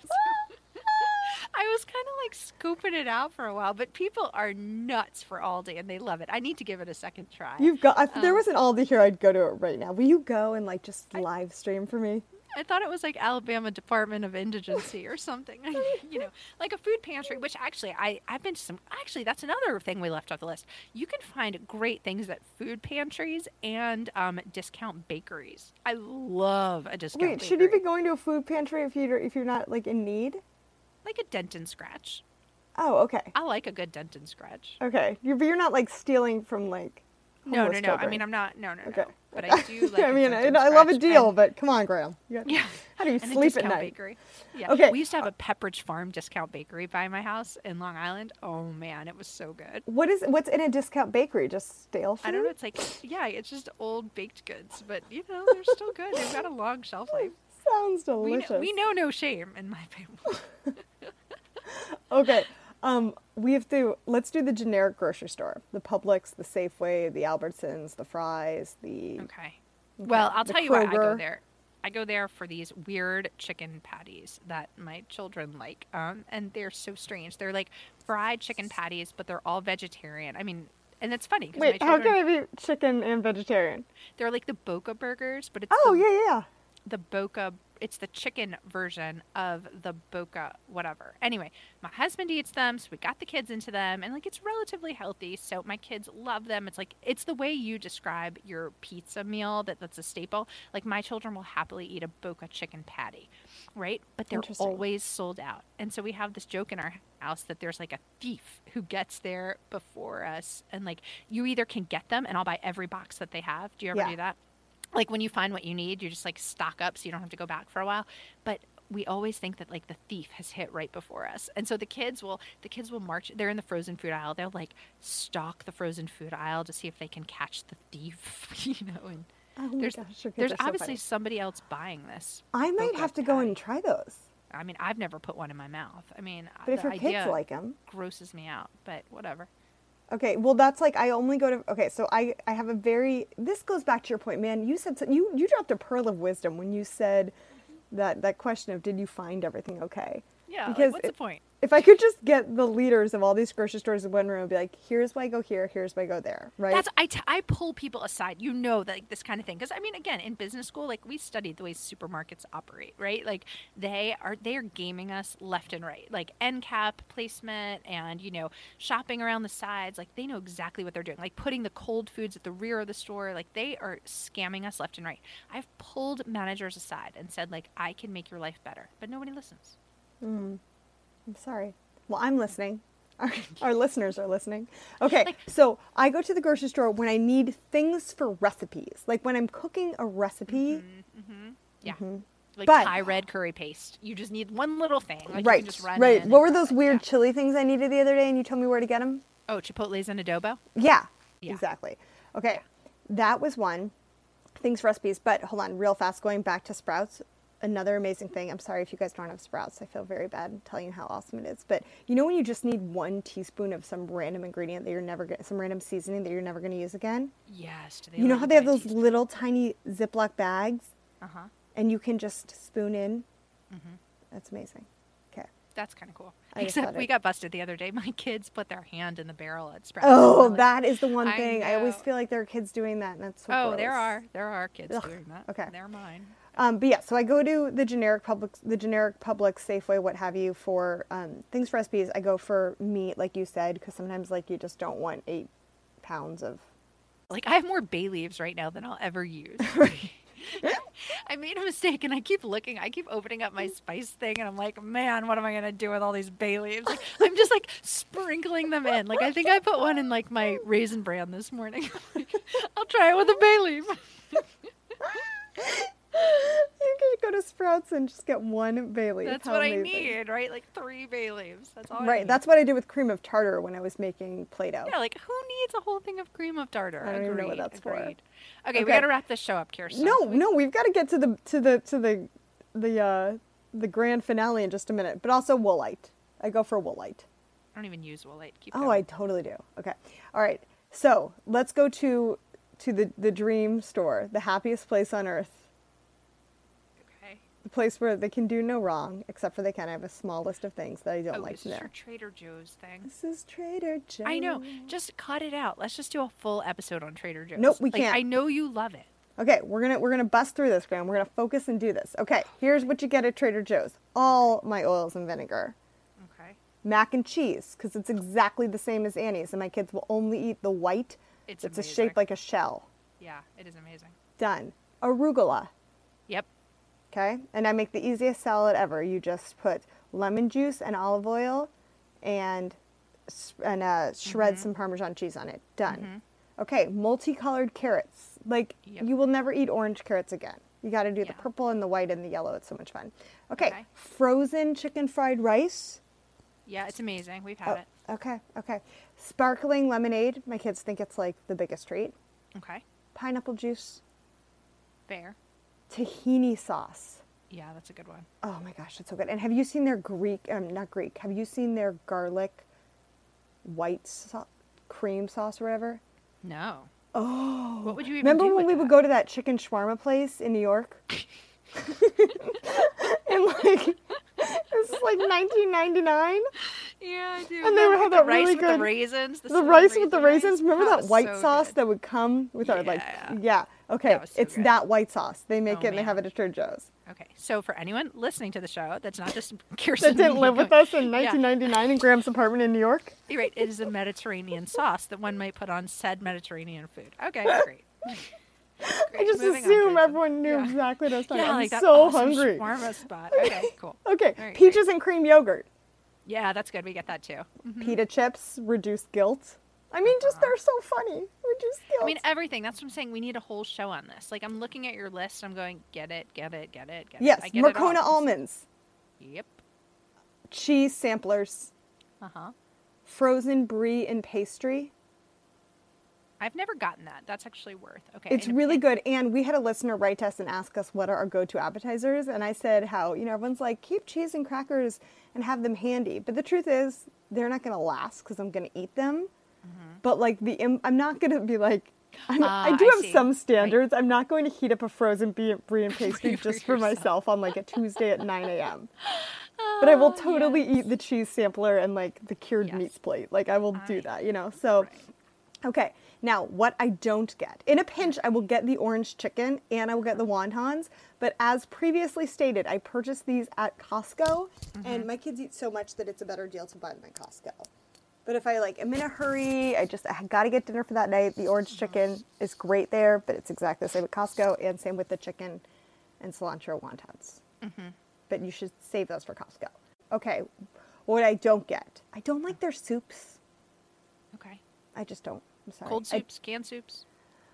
I was kind of like scooping it out for a while, but people are nuts for Aldi and they love it. I need to give it a second try. You've got. If there Um, was an Aldi here, I'd go to it right now. Will you go and like just live stream for me? I thought it was like Alabama Department of Indigency or something, you know, like a food pantry, which actually I, I've been to some, actually that's another thing we left off the list. You can find great things at food pantries and um, discount bakeries. I love a discount Wait, bakery. should you be going to a food pantry if you if you're not like in need? Like a dent and scratch. Oh, okay, I like a good dent and scratch. okay. You're but you're not like stealing from like No, no, homeless no. I children. mean, I'm not. No, no, Okay. no. But I do like. I a mean, good I, from I love a scratch deal, and- but come on, Graham. You got- Yeah. How do you And a sleep at discount night? bakery. Yeah. Okay. We used to have a Pepperidge Farm discount bakery by my house in Long Island. Oh man, it was so good. What is what's in a discount bakery? Just stale food? I don't know. It's like, yeah, it's just old baked goods, but you know, they're still good. They've got a long shelf life. Sounds We delicious. know, we know no shame in my family. Okay. Um, we have to let's do the generic grocery store. The Publix, the Safeway, the Albertsons, the Fry's, the Okay. Well, I'll the tell you why I go Kroger. there. I go there for these weird chicken patties that my children like, um, and they're so strange. They're like fried chicken patties, but they're all vegetarian. I mean, and it's funny because Wait, my how children, can I be chicken and vegetarian? they're like the Boca burgers, but it's Oh, the, yeah, yeah. the Boca. It's the chicken version of the Boca whatever. Anyway, my husband eats them, so we got the kids into them, and like it's relatively healthy, so my kids love them. It's like it's the way you describe your pizza meal that that's a staple. Like my children will happily eat a Boca chicken patty, right? But they're Interesting. always sold out, and so we have this joke in our house that there's like a thief who gets there before us, and like you either can get them, and I'll buy every box that they have. Do you ever Yeah. do that? Like when you find what you need, you just like stock up so you don't have to go back for a while. But we always think that like the thief has hit right before us. And so the kids will the kids will march, they're in the frozen food aisle. They'll like stalk the frozen food aisle to see if they can catch the thief, you know, and Oh my there's gosh, your kids there's are so obviously funny. somebody else buying this. I might Boca have to go patty. and try those. I mean, I've never put one in my mouth. I mean, But if the your idea kids like them. grosses me out, but whatever. Okay, well that's like I only go to okay, so I I have a very this goes back to your point, man. You said so, you you dropped a pearl of wisdom when you said that that question of did you find everything okay? Yeah, like, Because what's it- the point? If I could just get the leaders of all these grocery stores in one room and be like, here's why I go here, here's why I go there, right? That's I, t- I pull people aside. You know that like, this kind of thing because I mean again in business school like we studied the way supermarkets operate, right? Like they are they are gaming us left and right. Like end cap placement and you know shopping around the sides. Like they know exactly what they're doing. Like putting the cold foods at the rear of the store. Like they are scamming us left and right. I've pulled managers aside and said like I can make your life better, but nobody listens. I'm sorry. Well, I'm listening. Our, our listeners are listening. Okay, so I go to the grocery store when I need things for recipes. Like when I'm cooking a recipe. Yeah. Like But- Thai red curry paste. You just need one little thing. Like you Right, can just run right. in What and were grab those it. weird Yeah. chili things I needed the other day and you told me where to get them? Oh, chipotles and adobo. Yeah, Yeah. exactly. Okay, that was one. Things for recipes, but hold on, real fast, going back to Sprouts. Another amazing thing. I'm sorry if you guys don't have Sprouts. I feel very bad telling you how awesome it is. But you know when you just need one teaspoon of some random ingredient that you're never going some random seasoning that you're never going to use again? Yes. Do they You know let how they have buy those teaspoons? little tiny Ziploc bags Uh-huh. and you can just spoon in? Mm-hmm. That's amazing. Okay. That's kind of cool. I just Except thought we it- got busted the other day. My kids put their hand in the barrel at Sprouts. Oh, We're like, that is the one I thing. I always know. feel like there are kids doing that and that's so Oh, there gross. are. There are kids Ugh, doing that. okay. They're mine. Um, but yeah, so I go to the generic public, the generic Publix, Safeway, what have you, for um, things for recipes. I go for meat, like you said, because sometimes like you just don't want eight pounds of. Like, I have more bay leaves right now than I'll ever use. I made a mistake and I keep looking. I keep opening up my spice thing and I'm like, man, what am I going to do with all these bay leaves? Like, I'm just like sprinkling them in. Like, I think I put one in like my raisin bran this morning. Like, I'll try it with a bay leaf. You can go to Sprouts and just get one bay leaf. That's How what I amazing. need, right? Like three bay leaves. That's all I Right, need. that's what I did with cream of tartar when I was making Play-Doh. Yeah, like who needs a whole thing of cream of tartar? I don't even know what Agreed, that's for. agreed. Okay, we Okay. got to wrap this show up, Kirsten. No, We- no, we've got to get to the to the to the the uh, the grand finale in just a minute. But also Woolite. I go for Woolite. I don't even use Woolite. Keep Oh, going. I totally do. Okay. All right. So let's go to to the the dream store, the happiest place on earth, Okay. the place where they can do no wrong, except for they can. I have a small list of things that I don't Oh, like this to is know. your Trader Joe's thing. This is Trader Joe. I know. Just cut it out. Let's just do a full episode on Trader Joe's. Nope, we Like, can't. I know you love it. Okay, we're gonna we're gonna bust through this, Graham. We're gonna focus and do this. Okay, here's what you get at Trader Joe's: all my oils and vinegar, Okay. mac and cheese, because it's exactly the same as Annie's, and my kids will only eat the white. It's It's a amazing. shape like a shell. Yeah, it is amazing. Done. Arugula. Yep. Okay, and I make the easiest salad ever. You just put lemon juice and olive oil, and s- and uh, shred some Parmesan cheese on it. Done. Okay, multicolored carrots. Like, Yep. you will never eat orange carrots again. You got to do the Yeah. purple and the white and the yellow. It's so much fun. Okay, Okay. frozen chicken fried rice. Yeah, it's amazing. We've had Oh, it. okay, okay. Sparkling lemonade. My kids think it's like the biggest treat. Okay. Pineapple juice. Fair. Tahini sauce. Yeah, that's a good one. Oh my gosh, it's so good. And have you seen their Greek, um, not Greek, have you seen their garlic white so- cream sauce or whatever? No. Oh. What would you even Remember do when with we would that? go to that chicken shawarma place in New York? And like, this is like nineteen ninety-nine. Yeah, I do. And they would Remember have the that rice really with good, the raisins. the cinnamon rice with the raisin raisins. Remember that was white so sauce good. that would come with our like, Yeah. yeah. Okay, That was so it's good. that white sauce. They make Oh, it and they have man. it at Trader Joe's. Okay, so for anyone listening to the show, that's not just Kirsten. That didn't and me live with going- us in Yeah. nineteen ninety-nine in Graham's apartment in New York. You're right. It is a Mediterranean sauce that one might put on said Mediterranean food. Okay, great. I just Moving on, assume Kirsten. everyone knew Yeah. exactly what I was talking Yeah, about. like I'm that so awesome hungry. shawarma spot. Okay, cool. Okay, Very peaches and cream yogurt. Yeah, that's good. We get that too. Mhm. Pita chips, reduce guilt. I mean, just they're so funny. Reduce guilt. I mean, everything. That's what I'm saying. We need a whole show on this. Like, I'm looking at your list. I'm going, get it, get it, get it, get yes, it. I get it all. Marcona almonds, Yep. cheese samplers, Uh huh. frozen brie and pastry. I've never gotten that. That's actually worth. Okay. It's and a- really and- good. And we had a listener write to us and ask us what are our go-to appetizers. And I said how, you know, everyone's like, keep cheese and crackers and have them handy. But the truth is, they're not going to last because I'm going to eat them. But like the, im- I'm not going to be like, I'm, Ah, I do I have see. some standards. I'm not going to heat up a frozen brie, brie and pastry For just for yourself. myself on like a Tuesday at nine a.m. But I will Oh, totally yes. eat the cheese sampler and like the cured Yes. meats plate. Like I will do I- that, you know? So, Right. okay. Now, what I don't get. In a pinch, I will get the orange chicken and I will get the wontons. But as previously stated, I purchased these at Costco. And my kids eat so much that it's a better deal to buy them at Costco. But if I like am in a hurry, I just I got to get dinner for that night. The orange chicken is great there, but it's exactly the same at Costco. And same with the chicken and cilantro wontons. But you should save those for Costco. Okay, what I don't get. I don't like their soups. Okay. I just don't. I'm sorry. Cold I- soups, canned soups.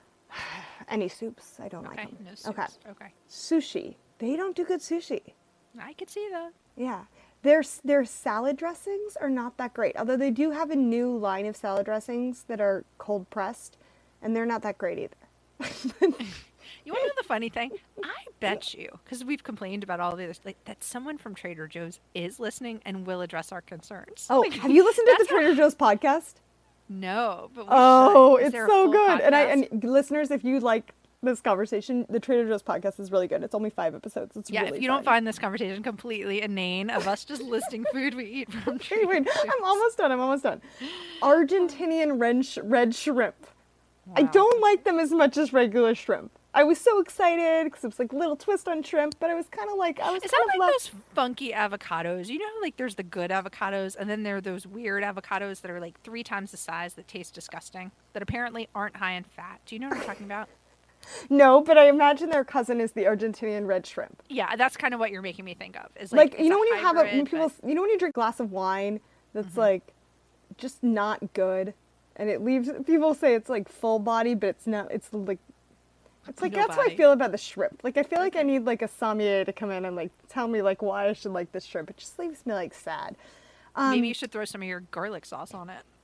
any soups. I don't Okay. like them. No soups. Okay. Okay. Sushi. They don't do good sushi. I could see that. Yeah. Their, their salad dressings are not that great. Although they do have a new line of salad dressings that are cold pressed, and they're not that great either. You want to know the funny thing? I bet you, because we've complained about all of this, like, that someone from Trader Joe's is listening and will address our concerns. Oh, Like, have you listened to the that's how- Trader Joe's podcast? No, but we Oh, should. Is it's there a so full good. And I podcast? and listeners, if you like this conversation, the Trader Joe's podcast is really good. It's only five episodes. It's Yeah, really if you don't fun. find this conversation completely inane of us just listing food we eat from Wait, Trader wait, Joe's. I'm almost done. I'm almost done. Argentinian red, sh- red shrimp. I Wow. don't like them as much as regular shrimp. I was so excited because it was like a little twist on shrimp, but I was kind of like, I was Is kind that of like left. those funky avocados? You know, how, like there's the good avocados, and then there are those weird avocados that are like three times the size that taste disgusting, that apparently aren't high in fat. Do you know what I'm talking about? No, but I imagine their cousin is the Argentinian red shrimp. Yeah, that's kind of what you're making me think of. Is Like, like, you it's know when you have a when hybrid, people, but- Mm-hmm. you know when you drink a glass of wine that's like just not good, and it leaves people say it's like full body, but it's not. It's like it's like No that's how I body. feel about the shrimp. Like I feel like I need like a sommelier to come in and like tell me like why I should like this shrimp. It just leaves me like sad. Um, Maybe you should throw some of your garlic sauce on it.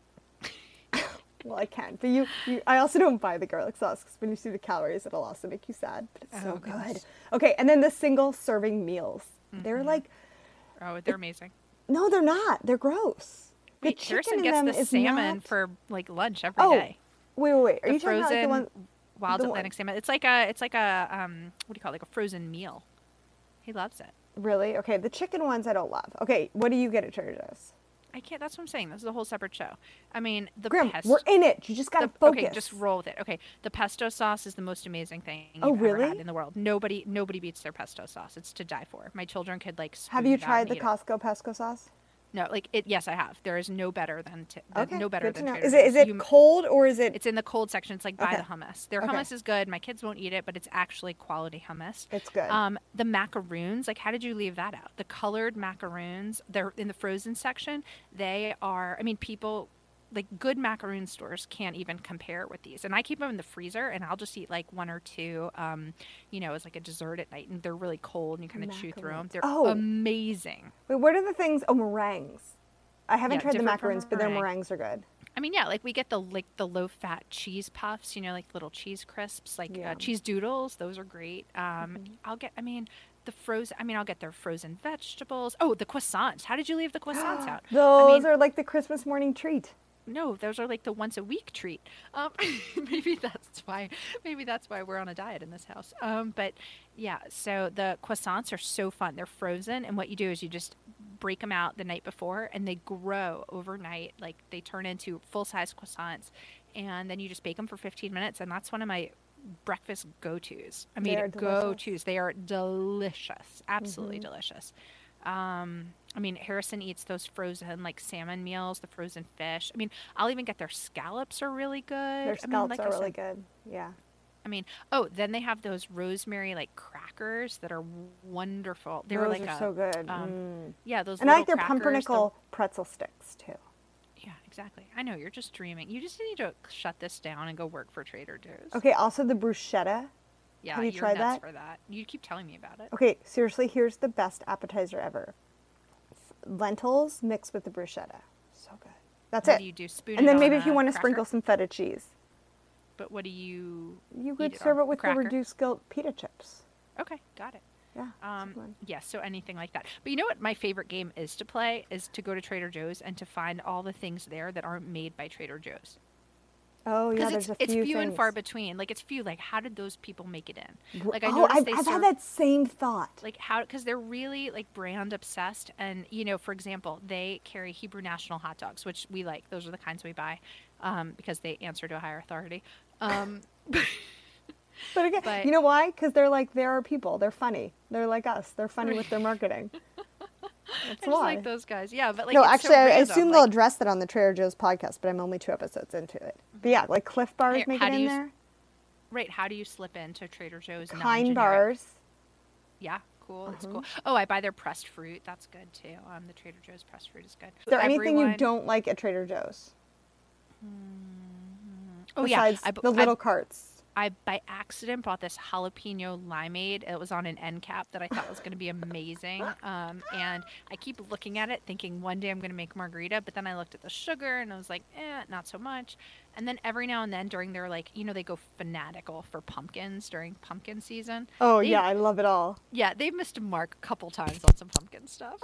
Well, I can, but you, you I also don't buy the garlic sauce because when you see the calories, it'll also make you sad. But it's Oh, so good. goodness. Okay, and then the single serving meals. They're like, Oh, they're amazing. no, they're not. They're gross. The Wait, chicken Kirsten in gets them the is salmon not- for like lunch every day. Oh, wait, wait, wait. Are The you talking about like the frozen one? wild the one- Atlantic salmon. It's like a, it's like a, um, what do you call it? Like a frozen meal. He loves it. Really? Okay, the chicken ones I don't love. Okay, what do you get at Trader Joe's? I can't. That's what I'm saying. This is a whole separate show. I mean, the Graham, pesto. we're in it. You just gotta the- focus. Okay, just roll with it. Okay, the pesto sauce is the most amazing thing you've Oh, ever really? had in the world. Nobody, nobody beats their pesto sauce. It's to die for. My children could like. Have spoon you it out tried and the eat it. Costco pesco sauce? No, like it. Yes, I have. There is no better than t- th- Okay, no better good to than know. Trader Is it is Joe's. it You- cold or is it? It's in the cold section. It's like by Okay. the hummus. Their Okay. hummus is good. My kids won't eat it, but it's actually quality hummus. It's good. Um, the macaroons, like how did you leave that out? The colored macaroons, they're in the frozen section. They are. I mean, people like good macaroon stores can't even compare with these. And I keep them in the freezer, and I'll just eat like one or two, um, you know, as like a dessert at night. And they're really cold, and you kind of chew through them. Macaroons. They're Oh. amazing. Wait, what are the things? Oh, meringues. I haven't Yeah, tried the different from macaroons, but their meringue. meringues are good. I mean, yeah, like we get the like the low fat cheese puffs, you know, like little cheese crisps, like Yeah. uh, cheese doodles. Those are great. Um, I'll get. I mean, the frozen. I mean, I'll get their frozen vegetables. Oh, the croissants. How did you leave the croissants out? I Those mean, are like the Christmas morning treat. no, those are like the once a week treat. Um, maybe that's why. Maybe that's why we're on a diet in this house. Um, but yeah, so the croissants are so fun. They're frozen, and what you do is you just break them out the night before, and they grow overnight. Like they turn into full size croissants, and then you just bake them for fifteen minutes, and that's one of my breakfast go-tos. I They mean, are delicious. go-tos. They are delicious, absolutely delicious. Um, I mean, Harrison eats those frozen like salmon meals, the frozen fish. I mean, I'll even get their scallops are really good. Their I mean, scallops like I are really said, good. Yeah. I mean, oh, then they have those rosemary like crackers that are wonderful. They Those were like are a, so good. um, Mm. yeah, those And I little like their crackers, the- pumpernickel pretzel sticks too. Yeah, exactly. I know you're just dreaming. You just need to shut this down and go work for Trader Joe's. Okay, also the bruschetta. Yeah, have you you're tried nuts that? for that. You keep telling me about it. Okay, seriously, here's the best appetizer ever. Lentils mixed with the bruschetta. So good. That's What it. do you do? Spoon And it then on maybe if you a want to cracker? sprinkle some feta cheese, But what do you? you eat could it serve on? it with Cracker? the reduced guilt pita chips. Okay, got it. Yeah. Um, good one. yeah, so anything like that. But you know what my favorite game is to play is to go to Trader Joe's and to find all the things there that aren't made by Trader Joe's. Oh yeah, Because there's it's a it's few few things. and far between. Like it's few. Like how did those people make it in? Gr- Like I oh, noticed I've, they I've serve, had that same thought. like how because they're really like brand obsessed. And you know, for example, they carry Hebrew National hot dogs, which we like. Those are the kinds we buy um, because they answer to a higher authority. Um, But again, But- you know why? Because they're like, there are people. They're funny. They're like us. They're funny with their marketing. That's I just why. like those guys. Yeah, but like no, it's actually, so I random. assume like, they'll address that on the Trader Joe's podcast, but I'm only two episodes into it. But yeah, like Cliff Bars Here, make how it do in you s- there. right. How do you slip into Trader Joe's? Kind non-generic? Bars. Yeah, cool. It's Uh-huh. cool. Oh, I buy their pressed fruit. That's good too. Um, the Trader Joe's pressed fruit is good. Is there anything you Everyone- don't like at Trader Joe's? Oh yeah, Besides I, bu- the I- little carts. I by accident bought this jalapeno limeade. It was on an end cap that I thought was going to be amazing. Um, and I keep looking at it, thinking one day I'm going to make margarita. But then I looked at the sugar and I was like, eh, not so much. And then every now and then during their like, you know, they go fanatical for pumpkins during pumpkin season. Oh They- yeah, I love it all. Yeah, they've missed a mark a couple times on some pumpkin stuff.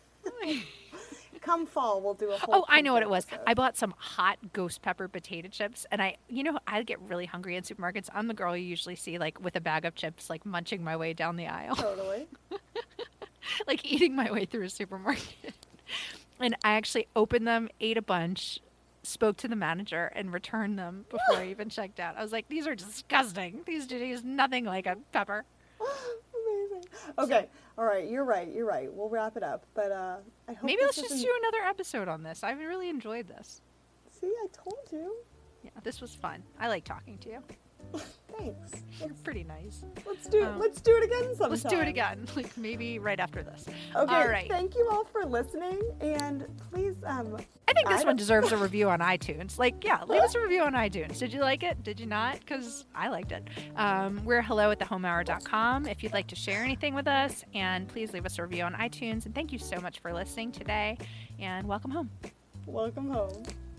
Come fall, we'll do a whole. Oh, I know what it pumpkin was. episode. I bought some hot ghost pepper potato chips, and I, you know, I get really hungry in supermarkets. I'm the girl you usually see like with a bag of chips, like munching my way down the aisle, Totally. like eating my way through a supermarket. And I actually opened them, ate a bunch, spoke to the manager, and returned them before I even checked out. I was like, "These are disgusting. These do taste nothing like a pepper." Amazing. Okay. All right. You're right. You're right. We'll wrap it up. But uh, I hope Maybe this let's just isn't- do another episode on this. I really enjoyed this. See, I told you. Yeah, this was fun. I like talking to you. Thanks. You're pretty nice. Let's do. Um, let's do it again sometime. Let's do it again. Like maybe right after this. Okay. All right. Thank you all for listening, and please, um, I think this I one don't- deserves a review on iTunes. Like, yeah, leave us a review on iTunes. Did you like it? Did you not? Because I liked it. Um, we're hello at the home hour dot com if you'd like to share anything with us. And please leave us a review on iTunes. And thank you so much for listening today. And welcome home. welcome home.